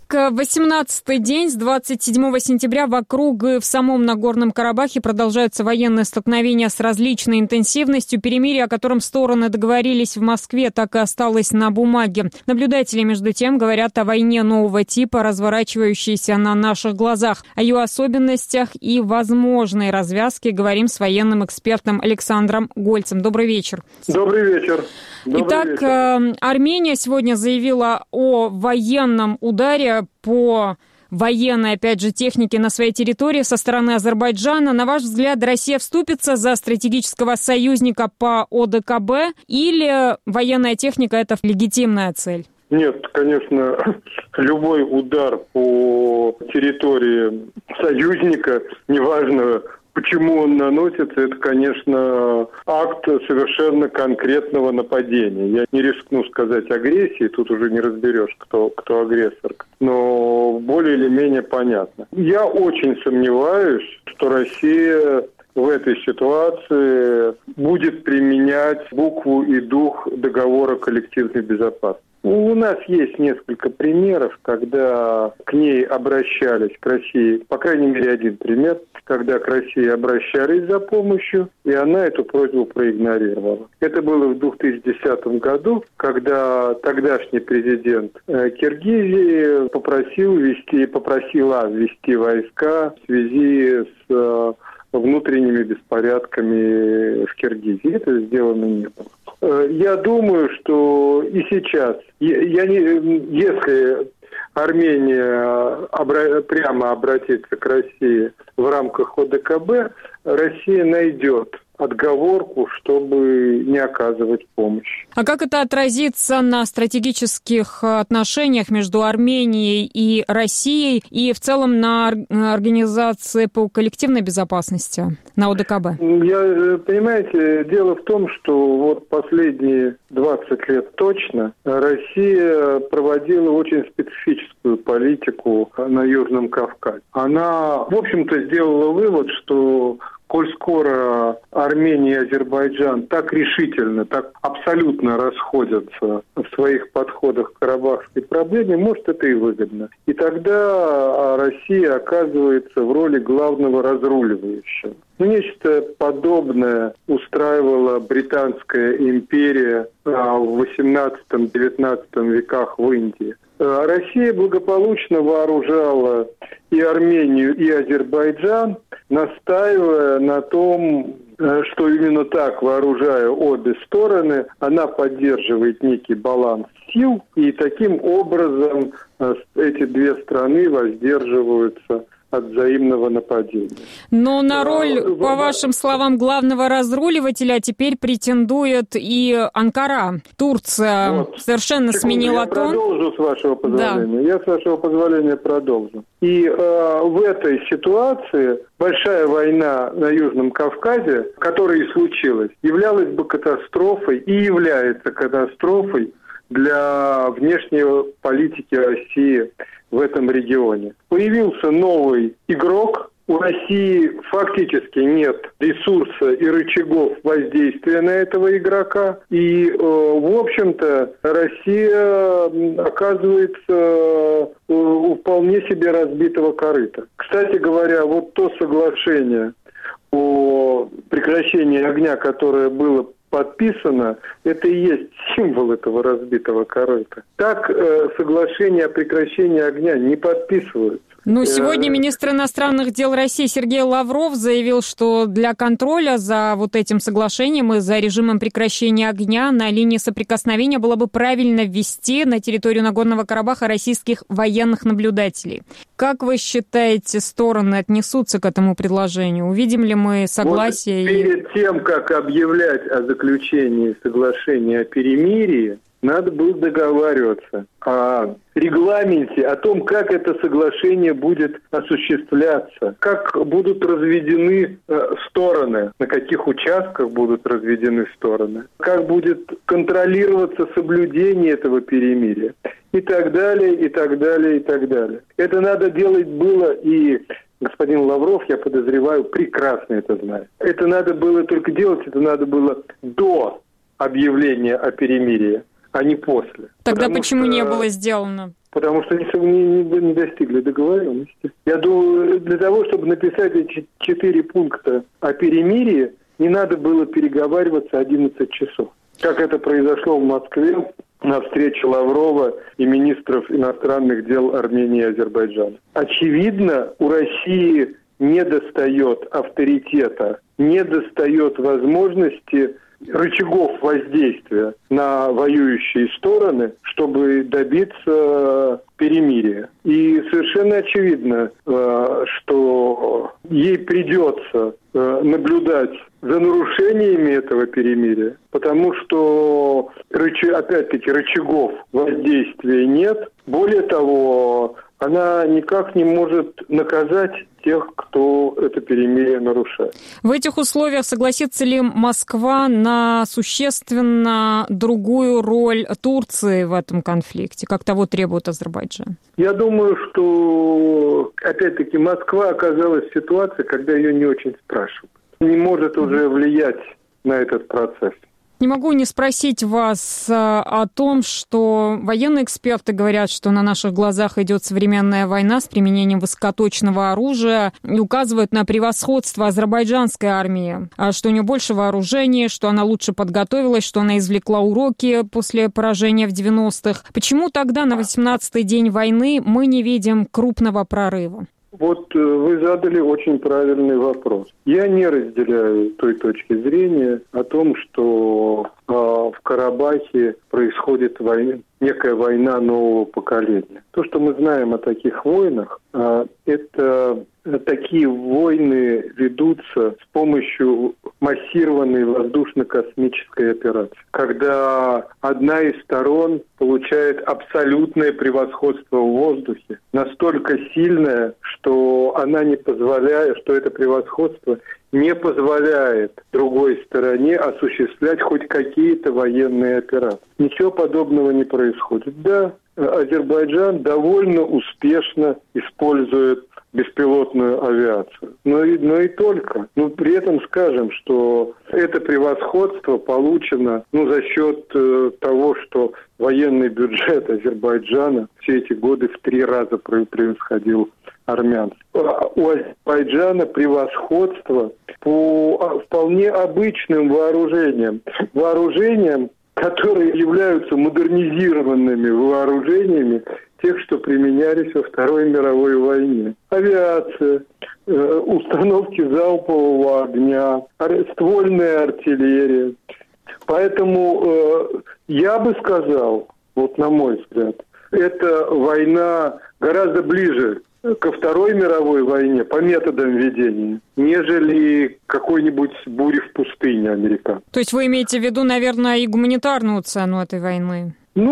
восемнадцатый день, с двадцать седьмого сентября вокруг и в самом Нагорном Карабахе продолжаются военные столкновения с различной интенсивностью. Перемирие, о котором стороны договорились в Москве, так и осталось на бумаге. Наблюдатели, между тем, говорят о войне нового типа, разворачивающейся на наших глазах. О ее особенностях и возможной развязке говорим с военным экспертом Александром Гольцем. Добрый вечер. Добрый вечер. Добрый Итак, вечер. Армения сегодня заявила о военном ударе по военной, опять же, технике на своей территории со стороны Азербайджана. На ваш взгляд, Россия вступится за стратегического союзника по О Д К Б или военная техника – это легитимная цель? Нет, конечно, любой удар по территории союзника, неважно, почему он наносится, это, конечно, акт совершенно конкретного нападения. Я не рискну сказать агрессии, тут уже не разберешь, кто, кто агрессор, но более или менее понятно. Я очень сомневаюсь, что Россия в этой ситуации будет применять букву и дух договора коллективной безопасности. У нас есть несколько примеров, когда к ней обращались, к России, по крайней мере один пример, когда к России обращались за помощью, и она эту просьбу проигнорировала. Это было в две тысячи десятом году, когда тогдашний президент Киргизии попросил ввести, попросила ввести войска в связи с внутренними беспорядками в Киргизии. Это сделано не было. Я думаю, что и сейчас, я не, если Армения обра- прямо обратится к России в рамках О Д К Б, Россия найдет отговорку, чтобы не оказывать помощь. А как это отразится на стратегических отношениях между Арменией и Россией и в целом на организации по коллективной безопасности, на О Д К Б? Я, понимаете, дело в том, что вот последние двадцать лет точно Россия проводила очень специфическую политику на Южном Кавказе. Она, в общем-то, сделала вывод, что коль скоро Армения и Азербайджан так решительно, так абсолютно расходятся в своих подходах к карабахской проблеме, может, это и выгодно. И тогда Россия оказывается в роли главного разруливающего. Ну, нечто подобное устраивала Британская империя в восемнадцатом-девятнадцатом веках в Индии. Россия благополучно вооружала и Армению, и Азербайджан, настаивая на том, что именно так, вооружая обе стороны, она поддерживает некий баланс сил, и таким образом эти две страны воздерживаются от взаимного нападения. Но на роль, а, по вашим словам, главного разруливателя теперь претендует и Анкара. Турция вот. совершенно Секунду, сменила я тон. Я продолжу, с вашего позволения. Да. Я, с вашего позволения, продолжу. И э, в этой ситуации большая война на Южном Кавказе, которая и случилась, являлась бы катастрофой и является катастрофой для внешней политики России в этом регионе. Появился новый игрок. У России фактически нет ресурса и рычагов воздействия на этого игрока. И, э, в общем-то, Россия оказывается у вполне себе разбитого корыта. Кстати говоря, вот то соглашение о прекращении огня, которое было подписано, это и есть символ этого разбитого корыта. Так э, соглашение о прекращении огня не подписываются. Ну, сегодня министр иностранных дел России Сергей Лавров заявил, что для контроля за вот этим соглашением и за режимом прекращения огня на линии соприкосновения было бы правильно ввести на территорию Нагорного Карабаха российских военных наблюдателей. Как вы считаете, стороны отнесутся к этому предложению? Увидим ли мы согласие? Вот перед тем, как объявлять о заключении соглашения о перемирии, надо было договариваться о регламенте, о том, как это соглашение будет осуществляться, как будут разведены э, стороны, на каких участках будут разведены стороны, как будет контролироваться соблюдение этого перемирия и так далее, и так далее, и так далее. Это надо делать было, и господин Лавров, я подозреваю, прекрасно это знает. Это надо было только делать, это надо было до объявления о перемирии. а не после. Тогда Потому почему что... не было сделано? Потому что не, не, не достигли договоренности. Я думаю, для того, чтобы написать эти четыре пункта о перемирии, не надо было переговариваться одиннадцать часов. Как это произошло в Москве на встрече Лаврова и министров иностранных дел Армении и Азербайджана. Очевидно, у России не достает авторитета, не достает возможности рычагов воздействия на воюющие стороны, чтобы добиться перемирия. И совершенно очевидно, что ей придется наблюдать за нарушениями этого перемирия, потому что, опять-таки, рычагов воздействия нет. Более того, она никак не может наказать тех, кто это перемирие нарушает. В этих условиях согласится ли Москва на существенно другую роль Турции в этом конфликте, как того требует Азербайджан? Я думаю, что, опять-таки, Москва оказалась в ситуации, когда ее не очень спрашивают. Не может уже влиять на этот процесс. Не могу не спросить вас о том, что военные эксперты говорят, что на наших глазах идет современная война с применением высокоточного оружия и указывают на превосходство азербайджанской армии, что у нее больше вооружений, что она лучше подготовилась, что она извлекла уроки после поражения в девяностых. Почему тогда на восемнадцатый день войны мы не видим крупного прорыва? Вот вы задали очень правильный вопрос. Я не разделяю той точки зрения о том, что э, в Карабахе происходит война, некая война нового поколения. То, что мы знаем о таких войнах, э, это такие войны ведутся с помощью массированной воздушно-космической операции, когда одна из сторон получает абсолютное превосходство в воздухе, настолько сильное, что она не позволяет, что это превосходство не позволяет другой стороне осуществлять хоть какие-то военные операции. Ничего подобного не происходит. Да, Азербайджан довольно успешно использует беспилотную авиацию. Но и, но и только. Но при этом скажем, что это превосходство получено ну, за счет э, того, что военный бюджет Азербайджана все эти годы в три раза превосходил армянский. У Азербайджана превосходство по вполне обычным вооружениям. Вооружениям, которые являются модернизированными вооружениями тех, что применялись во Второй мировой войне. Авиация, э, установки залпового огня, ствольная артиллерия. Поэтому э, я бы сказал, вот на мой взгляд, эта война гораздо ближе ко Второй мировой войне по методам ведения, нежели какой-нибудь бури в пустыне американцев. То есть вы имеете в виду, наверное, и гуманитарную цену этой войны?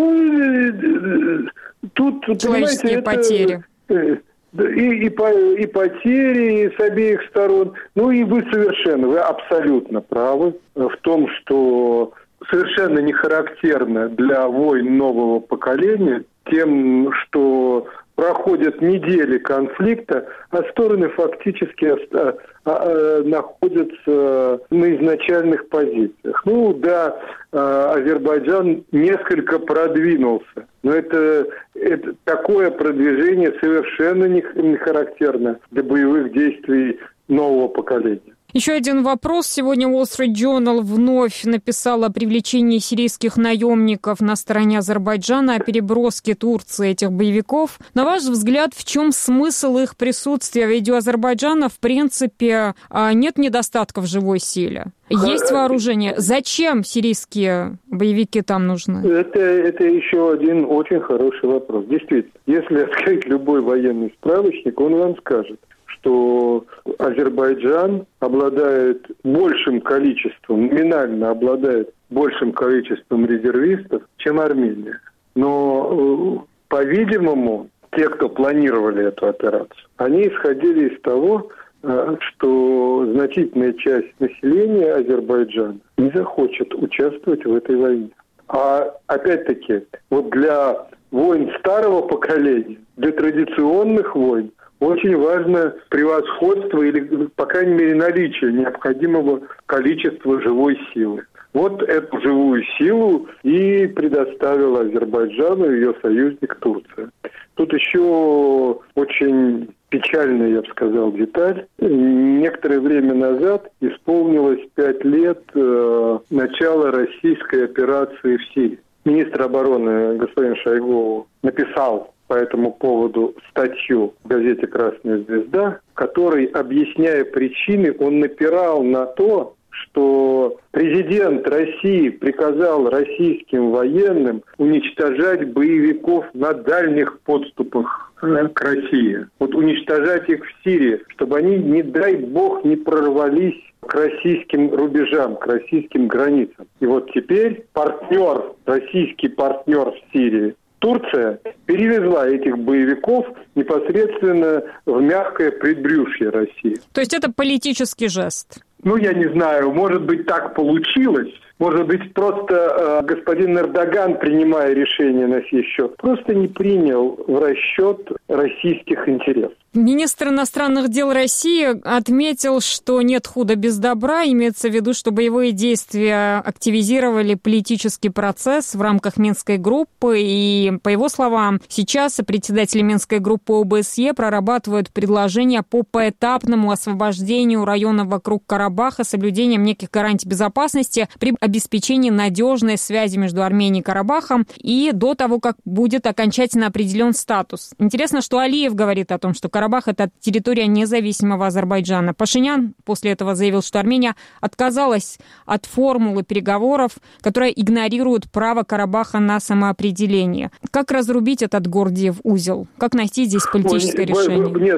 Ну, тут, человеческие потери. Это, и, и, и потери с обеих сторон. Ну и вы совершенно, вы абсолютно правы в том, что совершенно не характерно для войн нового поколения тем, что проходят недели конфликта, а стороны фактически оста- а, а, находятся на изначальных позициях. Ну да, а, Азербайджан несколько продвинулся, но это, это такое продвижение совершенно не, не характерно для боевых действий нового поколения. Еще один вопрос. Сегодня Wall Street Journal вновь написал о привлечении сирийских наемников на стороне Азербайджана, о переброске Турции этих боевиков. На ваш взгляд, в чем смысл их присутствия? Ведь у Азербайджана, в принципе, нет недостатка в живой силе. Есть вооружение. Зачем сирийские боевики там нужны? Это, это еще один очень хороший вопрос. Действительно, если открыть любой военный справочник, он вам скажет, что Азербайджан обладает большим количеством, номинально обладает большим количеством резервистов, чем Армения. Но, по-видимому, те, кто планировали эту операцию, они исходили из того, что значительная часть населения Азербайджана не захочет участвовать в этой войне. А опять-таки, вот для войн старого поколения, для традиционных войн, очень важно превосходство или, по крайней мере, наличие необходимого количества живой силы. Вот эту живую силу и предоставила Азербайджану ее союзник Турция. Тут еще очень печальная, я бы сказал, деталь. Некоторое время назад исполнилось пять лет э, начала российской операции в Сирии. Министр обороны господин Шойгу написал по этому поводу статью в газете «Красная звезда», в которой, объясняя причины, он напирал на то, что президент России приказал российским военным уничтожать боевиков на дальних подступах к России. Вот уничтожать их в Сирии, чтобы они, не дай бог, не прорвались к российским рубежам, к российским границам. И вот теперь партнер, российский партнер в Сирии, Турция, перевезла этих боевиков непосредственно в мягкое предбрюшье России. То есть это политический жест? Ну, я не знаю, может быть, так получилось. Может быть, просто э, господин Эрдоган, принимая решение на сей счет, просто не принял в расчет российских интересов. Министр иностранных дел России отметил, что нет худа без добра. Имеется в виду, что боевые действия активизировали политический процесс в рамках Минской группы. И, по его словам, сейчас председатели Минской группы ОБСЕ прорабатывают предложения по поэтапному освобождению районов вокруг Карабаха с соблюдением неких гарантий безопасности при обеспечении надежной связи между Арменией и Карабахом и до того, как будет окончательно определен статус. Интересно, что Алиев говорит о том, что Карабах Карабах – это территория независимого Азербайджана. Пашинян после этого заявил, что Армения отказалась от формулы переговоров, которая игнорирует право Карабаха на самоопределение. Как разрубить этот Гордиев узел? Как найти здесь политическое Ой, решение? Нет,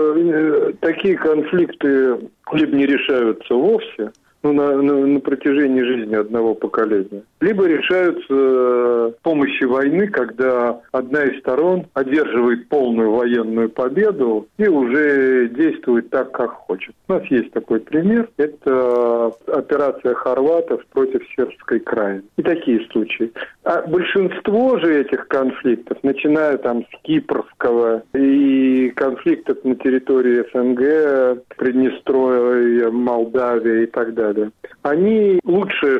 э, такие конфликты либо не решаются вовсе, ну, на, на, на протяжении жизни одного поколения, либо решаются с помощью войны, когда одна из сторон одерживает полную военную победу и уже действует так, как хочет. У нас есть такой пример. Это операция хорватов против сербской Краины. И такие случаи. А большинство же этих конфликтов, начиная там с Кипрского и конфликтов на территории СНГ, Приднестровья, Молдавия и так далее, они лучшее,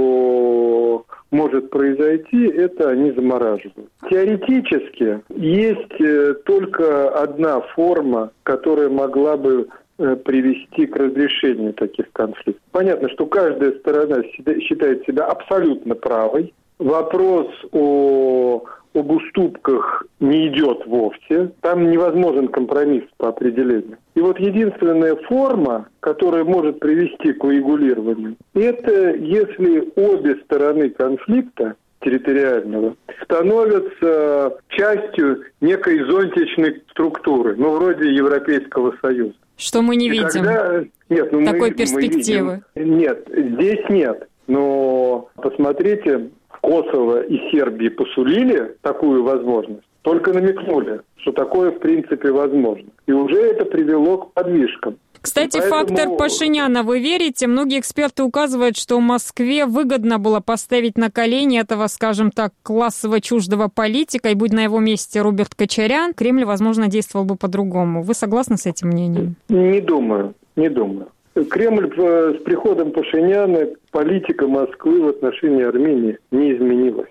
что может произойти, это они замораживают. Теоретически есть только одна форма, которая могла бы привести к разрешению таких конфликтов. Понятно, что каждая сторона считает себя абсолютно правой. Вопрос о, об уступках не идет вовсе. Там невозможен компромисс по определению. И вот единственная форма, которая может привести к урегулированию, это если обе стороны конфликта территориального становятся частью некой зонтичной структуры, ну, вроде Европейского Союза. Что мы не И видим. Когда... Нет, ну, такой мы, перспективы. Мы видим... Нет, здесь нет. Но посмотрите, Косово и Сербии посулили такую возможность, только намекнули, что такое в принципе возможно. И уже это привело к подвижкам. Кстати, Поэтому... фактор Пашиняна вы верите? Многие эксперты указывают, что Москве выгодно было поставить на колени этого, скажем так, классово чуждого политика, и будь на его месте Роберт Кочарян, Кремль, возможно, действовал бы по-другому. Вы согласны с этим мнением? Не думаю, не думаю. Кремль с приходом Пашиняна, политика Москвы в отношении Армении не изменилась.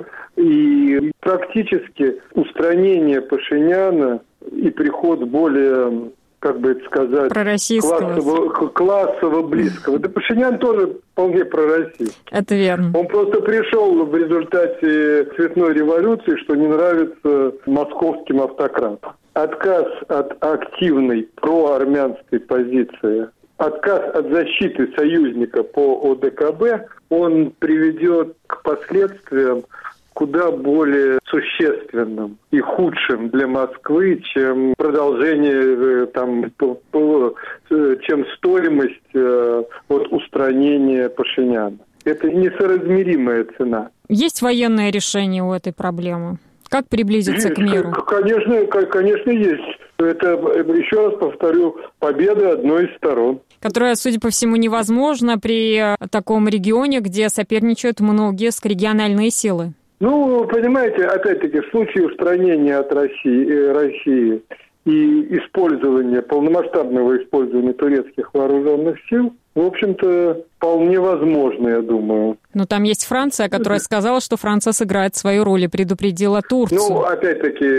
И практически устранение Пашиняна и приход более, как бы это сказать, классово, классово близкого. Да Пашинян тоже вполне пророссийский. Это верно. Он просто пришел в результате цветной революции, что не нравится московским автократам. Отказ от активной проармянской позиции, отказ от защиты союзника по ОДКБ, он приведет к последствиям куда более существенным и худшим для Москвы, чем продолжение, там, по, по, чем стоимость вот, устранения Пашиняна. Это несоразмеримая цена. Есть военное решение у этой проблемы? Как приблизиться есть, к миру? Конечно, конечно, есть. Это, еще раз повторю, победа одной из сторон. Которая, судя по всему, невозможна при таком регионе, где соперничают многие региональные силы. Ну, понимаете, опять-таки, в случае устранения от России, э, России и использования, полномасштабного использования турецких вооруженных сил, в общем-то, вполне возможно, я думаю. Но там есть Франция, которая сказала, что Франция сыграет свою роль и предупредила Турцию. Ну, опять-таки,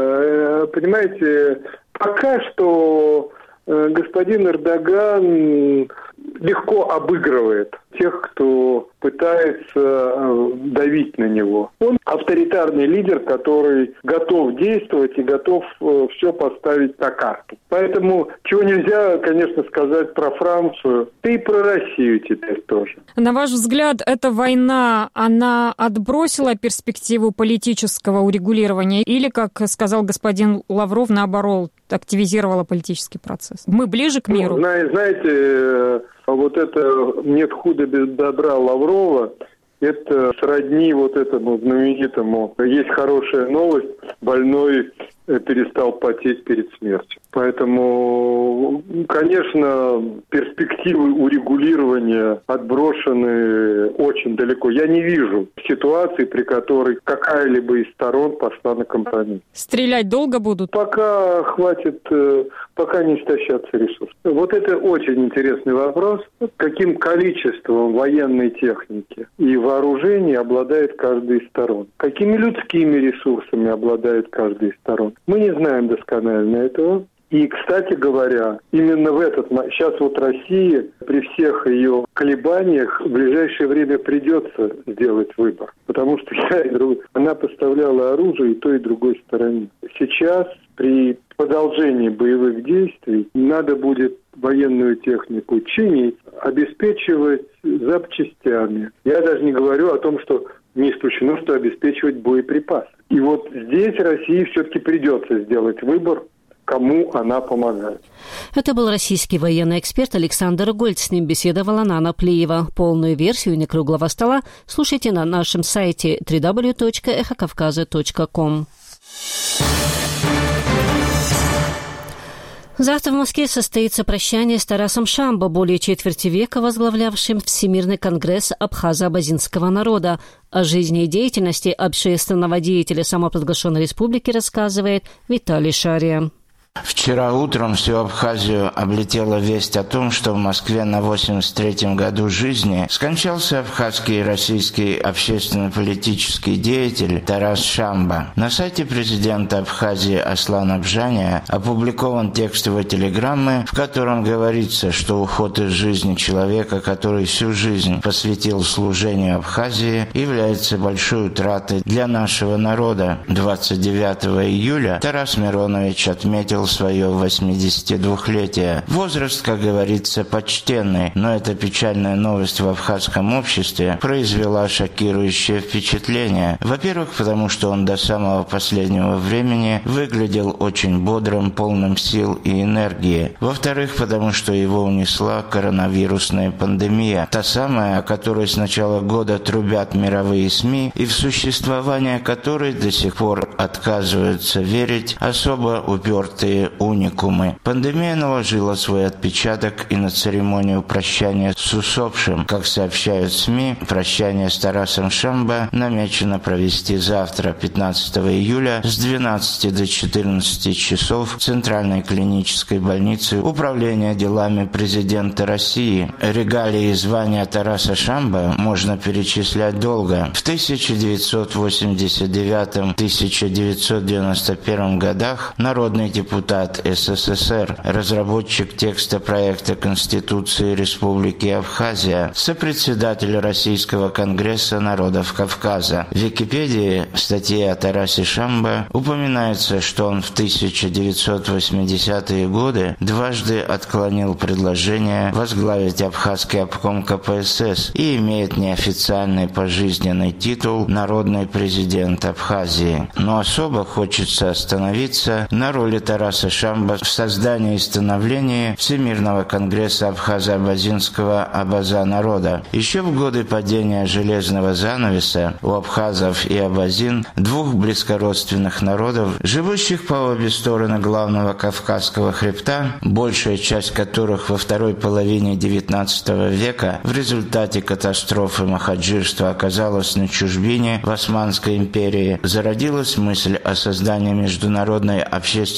понимаете, пока что господин Эрдоган легко обыгрывает тех, кто пытается давить на него. Он авторитарный лидер, который готов действовать и готов все поставить на карту. Поэтому чего нельзя, конечно, сказать про Францию, да и про Россию теперь тоже. На ваш взгляд, эта война, она отбросила перспективу политического урегулирования или, как сказал господин Лавров, наоборот, активизировала политический процесс? Мы ближе к миру? Ну, знаете, вот это «нет худа без добра» Лаврова, это сродни вот этому знаменитому «есть хорошая новость, больной перестал потеть перед смертью». Поэтому, конечно, перспективы урегулирования отброшены очень далеко. Я не вижу ситуации, при которой какая-либо из сторон пошла на компромисс. Стрелять долго будут? Пока хватит, пока не истощатся ресурсы. Вот это очень интересный вопрос. Каким количеством военной техники и вооружений обладает каждая из сторон? Какими людскими ресурсами обладает каждая из сторон? Мы не знаем досконально этого. И, кстати говоря, именно в этот... Сейчас вот России при всех ее колебаниях в ближайшее время придется сделать выбор. Потому что я и друг... она поставляла оружие и той, и другой стороне. Сейчас при продолжении боевых действий надо будет военную технику чинить, обеспечивать запчастями. Я даже не говорю о том, что не исключено, что обеспечивать боеприпасы. И вот здесь России все-таки придется сделать выбор, кому она помогает. Это был российский военный эксперт Александр Гольд. С ним беседовала Нана Плиева. Полную версию «Некруглого стола» слушайте на нашем сайте дабл ю дабл ю дабл ю точка эхо кавказа точка ком. Завтра в Москве состоится прощание с Тарасом Шамбо, более четверти века возглавлявшим Всемирный конгресс абхазо-абазинского народа. О жизни и деятельности общественного деятеля самопровозглашенной республики рассказывает Виталий Шария. Вчера утром всю Абхазию облетела весть о том, что в Москве на восемьдесят третьем году жизни скончался абхазский и российский общественно-политический деятель Тарас Шамбо. На сайте президента Абхазии Аслана Бжаня опубликован текст его телеграммы, в котором говорится, что уход из жизни человека, который всю жизнь посвятил служению Абхазии, является большой утратой для нашего народа. двадцать девятого июля Тарас Миронович отметил свое восьмидесятидвухлетие. Возраст, как говорится, почтенный, но эта печальная новость в абхазском обществе произвела шокирующее впечатление. Во-первых, потому что он до самого последнего времени выглядел очень бодрым, полным сил и энергии. Во-вторых, потому что его унесла коронавирусная пандемия, та самая, о которой с начала года трубят мировые СМИ и в существование которой до сих пор отказываются верить особо упертые уникумы. Пандемия наложила свой отпечаток и на церемонию прощания с усопшим. Как сообщают СМИ, прощание с Тарасом Шамбо намечено провести завтра, пятнадцатого июля, с двенадцати до четырнадцати часов в Центральной клинической больнице Управления делами президента России. Регалии и звания Тараса Шамбо можно перечислять долго. В тысяча девятьсот восемьдесят девятом — тысяча девятьсот девяносто первом годах народный депутат СССР, разработчик текста проекта Конституции Республики Абхазия, сопредседатель Российского конгресса народов Кавказа. В Википедии в статье о Тарасе Шамбо упоминается, что он в тысяча девятьсот восьмидесятые годы дважды отклонил предложение возглавить Абхазский обком ка пэ эс эс и имеет неофициальный пожизненный титул «Народный президент Абхазии». Но особо хочется остановиться на роли Тараса Шамбо в создании и становлении Всемирного конгресса абхазо-абазинского абаза народа. Еще в годы падения железного занавеса у абхазов и абазин, двух близкородственных народов, живущих по обе стороны главного Кавказского хребта, большая часть которых во второй половине девятнадцатого века в результате катастрофы махаджирства оказалась на чужбине в Османской империи, зародилась мысль о создании международной общественной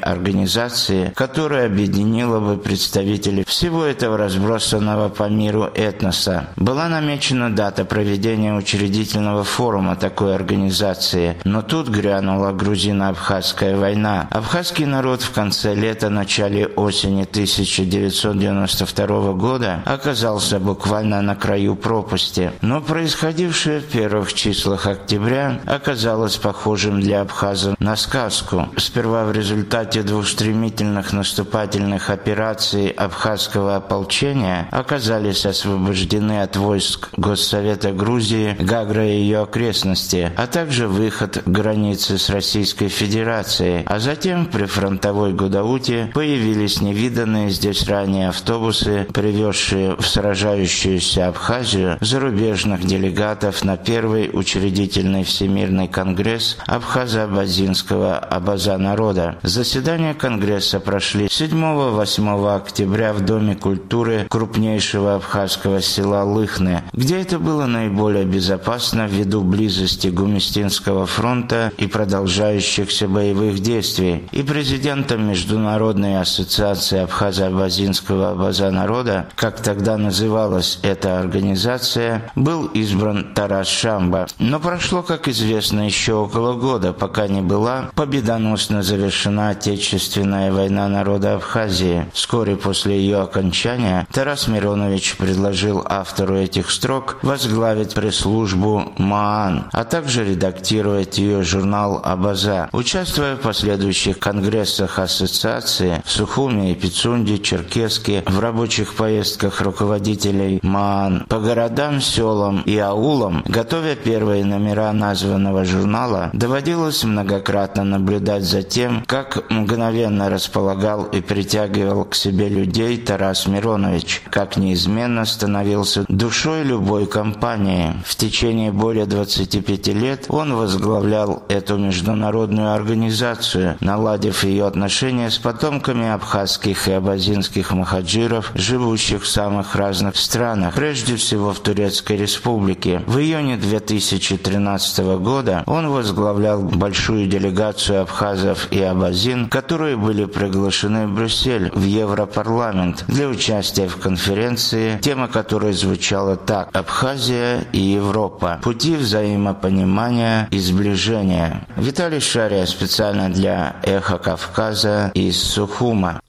организации, которая объединила бы представителей всего этого разбросанного по миру этноса. Была намечена дата проведения учредительного форума такой организации, но тут грянула грузино-абхазская война. Абхазский народ в конце лета, начале осени тысяча девятьсот девяносто второго года оказался буквально на краю пропасти. Но происходившее в первых числах октября оказалось похожим для абхазов на сказку. Сперва в результате двух стремительных наступательных операций абхазского ополчения оказались освобождены от войск Госсовета Грузии Гагра и ее окрестности, а также выход к границе с Российской Федерацией. А затем при фронтовой Гудауте появились невиданные здесь ранее автобусы, привезшие в сражающуюся Абхазию зарубежных делегатов на первый учредительный Всемирный конгресс Абхазо-Абазинского Абаза народа. Заседания конгресса прошли седьмого-восьмого октября в Доме культуры крупнейшего абхазского села Лыхны, где это было наиболее безопасно ввиду близости Гумистинского фронта и продолжающихся боевых действий. И президентом Международной ассоциации Абхазо-Абазинского Абаза народа, как тогда называлась эта организация, был избран Тарас Шамба. Но прошло, как известно, еще около года, пока не была победоносно завершена Отечественная война народа Абхазии. Вскоре после ее окончания Тарас Миронович предложил автору этих строк возглавить пресс-службу МААН, а также редактировать ее журнал «Абаза». Участвуя в последующих конгрессах ассоциации в Сухуме и Пицунде, Черкесске, в рабочих поездках руководителей МААН по городам, селам и аулам, готовя первые номера названного журнала, доводилось многократно наблюдать за тем, как мгновенно располагал и притягивал к себе людей Тарас Миронович, как неизменно становился душой любой компании. В течение более двадцати пяти лет он возглавлял эту международную организацию, наладив ее отношения с потомками абхазских и абазинских махаджиров, живущих в самых разных странах, прежде всего в Турецкой Республике. В июне две тысячи тринадцатого года он возглавлял большую делегацию абхазов и абазин, которые были приглашены в Брюссель, в Европарламент, для участия в конференции, тема которой звучала так: «Абхазия и Европа. Пути взаимопонимания и сближения». Виталий Шария специально для «Эхо Кавказа» из Сухума.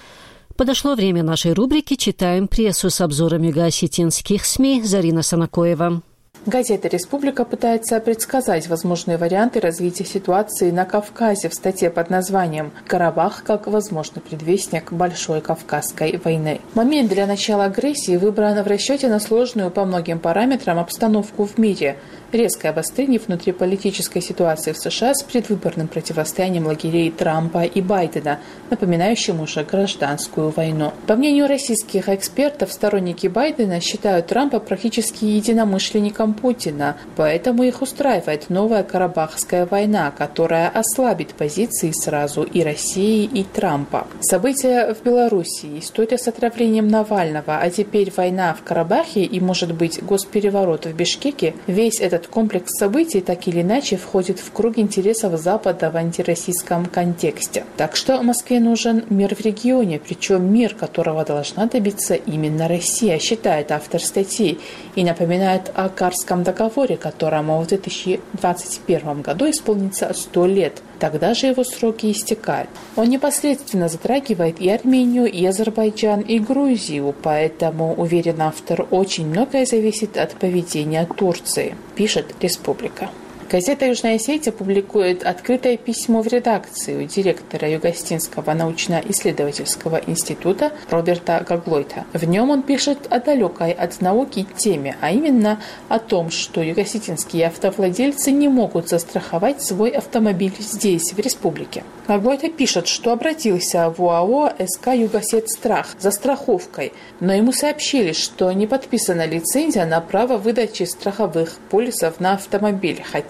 Подошло время нашей рубрики «Читаем прессу» с обзором юго-осетинских СМИ. Зарина Санакоева. Газета «Республика» пытается предсказать возможные варианты развития ситуации на Кавказе в статье под названием «Карабах как возможный предвестник Большой Кавказской войны». Момент для начала агрессии выбран в расчете на сложную по многим параметрам обстановку в мире, резкое обострение внутриполитической ситуации в США с предвыборным противостоянием лагерей Трампа и Байдена, напоминающим уже гражданскую войну. По мнению российских экспертов, сторонники Байдена считают Трампа практически единомышленником Путина, поэтому их устраивает новая Карабахская война, которая ослабит позиции сразу и России, и Трампа. События в Белоруссии, история с отравлением Навального, а теперь война в Карабахе и, может быть, госпереворот в Бишкеке – весь этот комплекс событий так или иначе входит в круг интересов Запада в антироссийском контексте. Так что Москве нужен мир в регионе, причем мир, которого должна добиться именно Россия, считает автор статьи, и напоминает о Карском договоре, которому в две тысячи двадцать первом году исполнится сто лет. Тогда же его сроки истекают. Он непосредственно затрагивает и Армению, и Азербайджан, и Грузию, поэтому, уверен автор, очень многое зависит от поведения Турции, пишет «Республика». Газета «Южная Осетия» публикует открытое письмо в редакцию директора Юго-Осетинского научно-исследовательского института Роберта Гаглойта. В нем он пишет о далекой от науки теме, а именно о том, что юго-осетинские автовладельцы не могут застраховать свой автомобиль здесь, в республике. Гаглойта пишет, что обратился в ОАО «СК Югосетстрах» за страховкой, но ему сообщили, что не подписана лицензия на право выдачи страховых полисов на автомобиль, хотя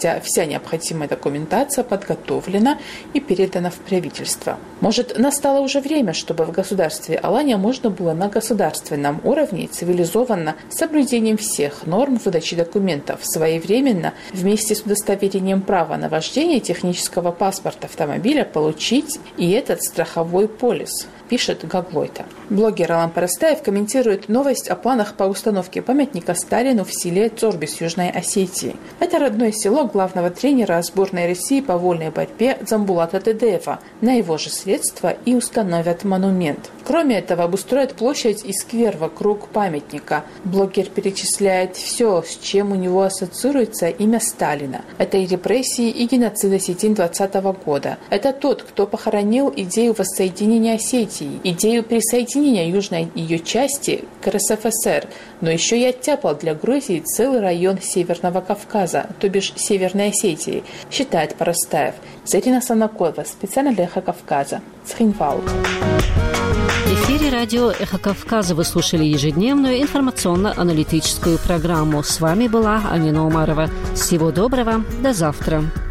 хотя вся необходимая документация подготовлена и передана в правительство. Может, настало уже время, чтобы в государстве Алания можно было на государственном уровне цивилизованно, с соблюдением всех норм выдачи документов, своевременно, вместе с удостоверением права на вождение технического паспорта автомобиля получить и этот страховой полис, пишет Гаглойта. Блогер Алан Парастаев комментирует новость о планах по установке памятника Сталину в селе Цорбис Южной Осетии. Это родное село главного тренера сборной России по вольной борьбе Дзамбулата Тедеева. На его же средства и установят монумент. Кроме этого, обустроят площадь и сквер вокруг памятника. Блогер перечисляет все, с чем у него ассоциируется имя Сталина. Это и репрессии, и геноцид осетин двадцатого года. Это тот, кто похоронил идею воссоединения Осетии, идею присоединения южной ее части к эр эс эф эс эр, но еще и оттяпал для Грузии целый район Северного Кавказа, то бишь Северной Осетии, считает Парастаев. Зарина Санакоева, специально для «Эхо Кавказа», Цхинвал. В эфире радио «Эхо Кавказа» вы слушали ежедневную информационно-аналитическую программу. С вами была Амина Умарова. Всего доброго, до завтра.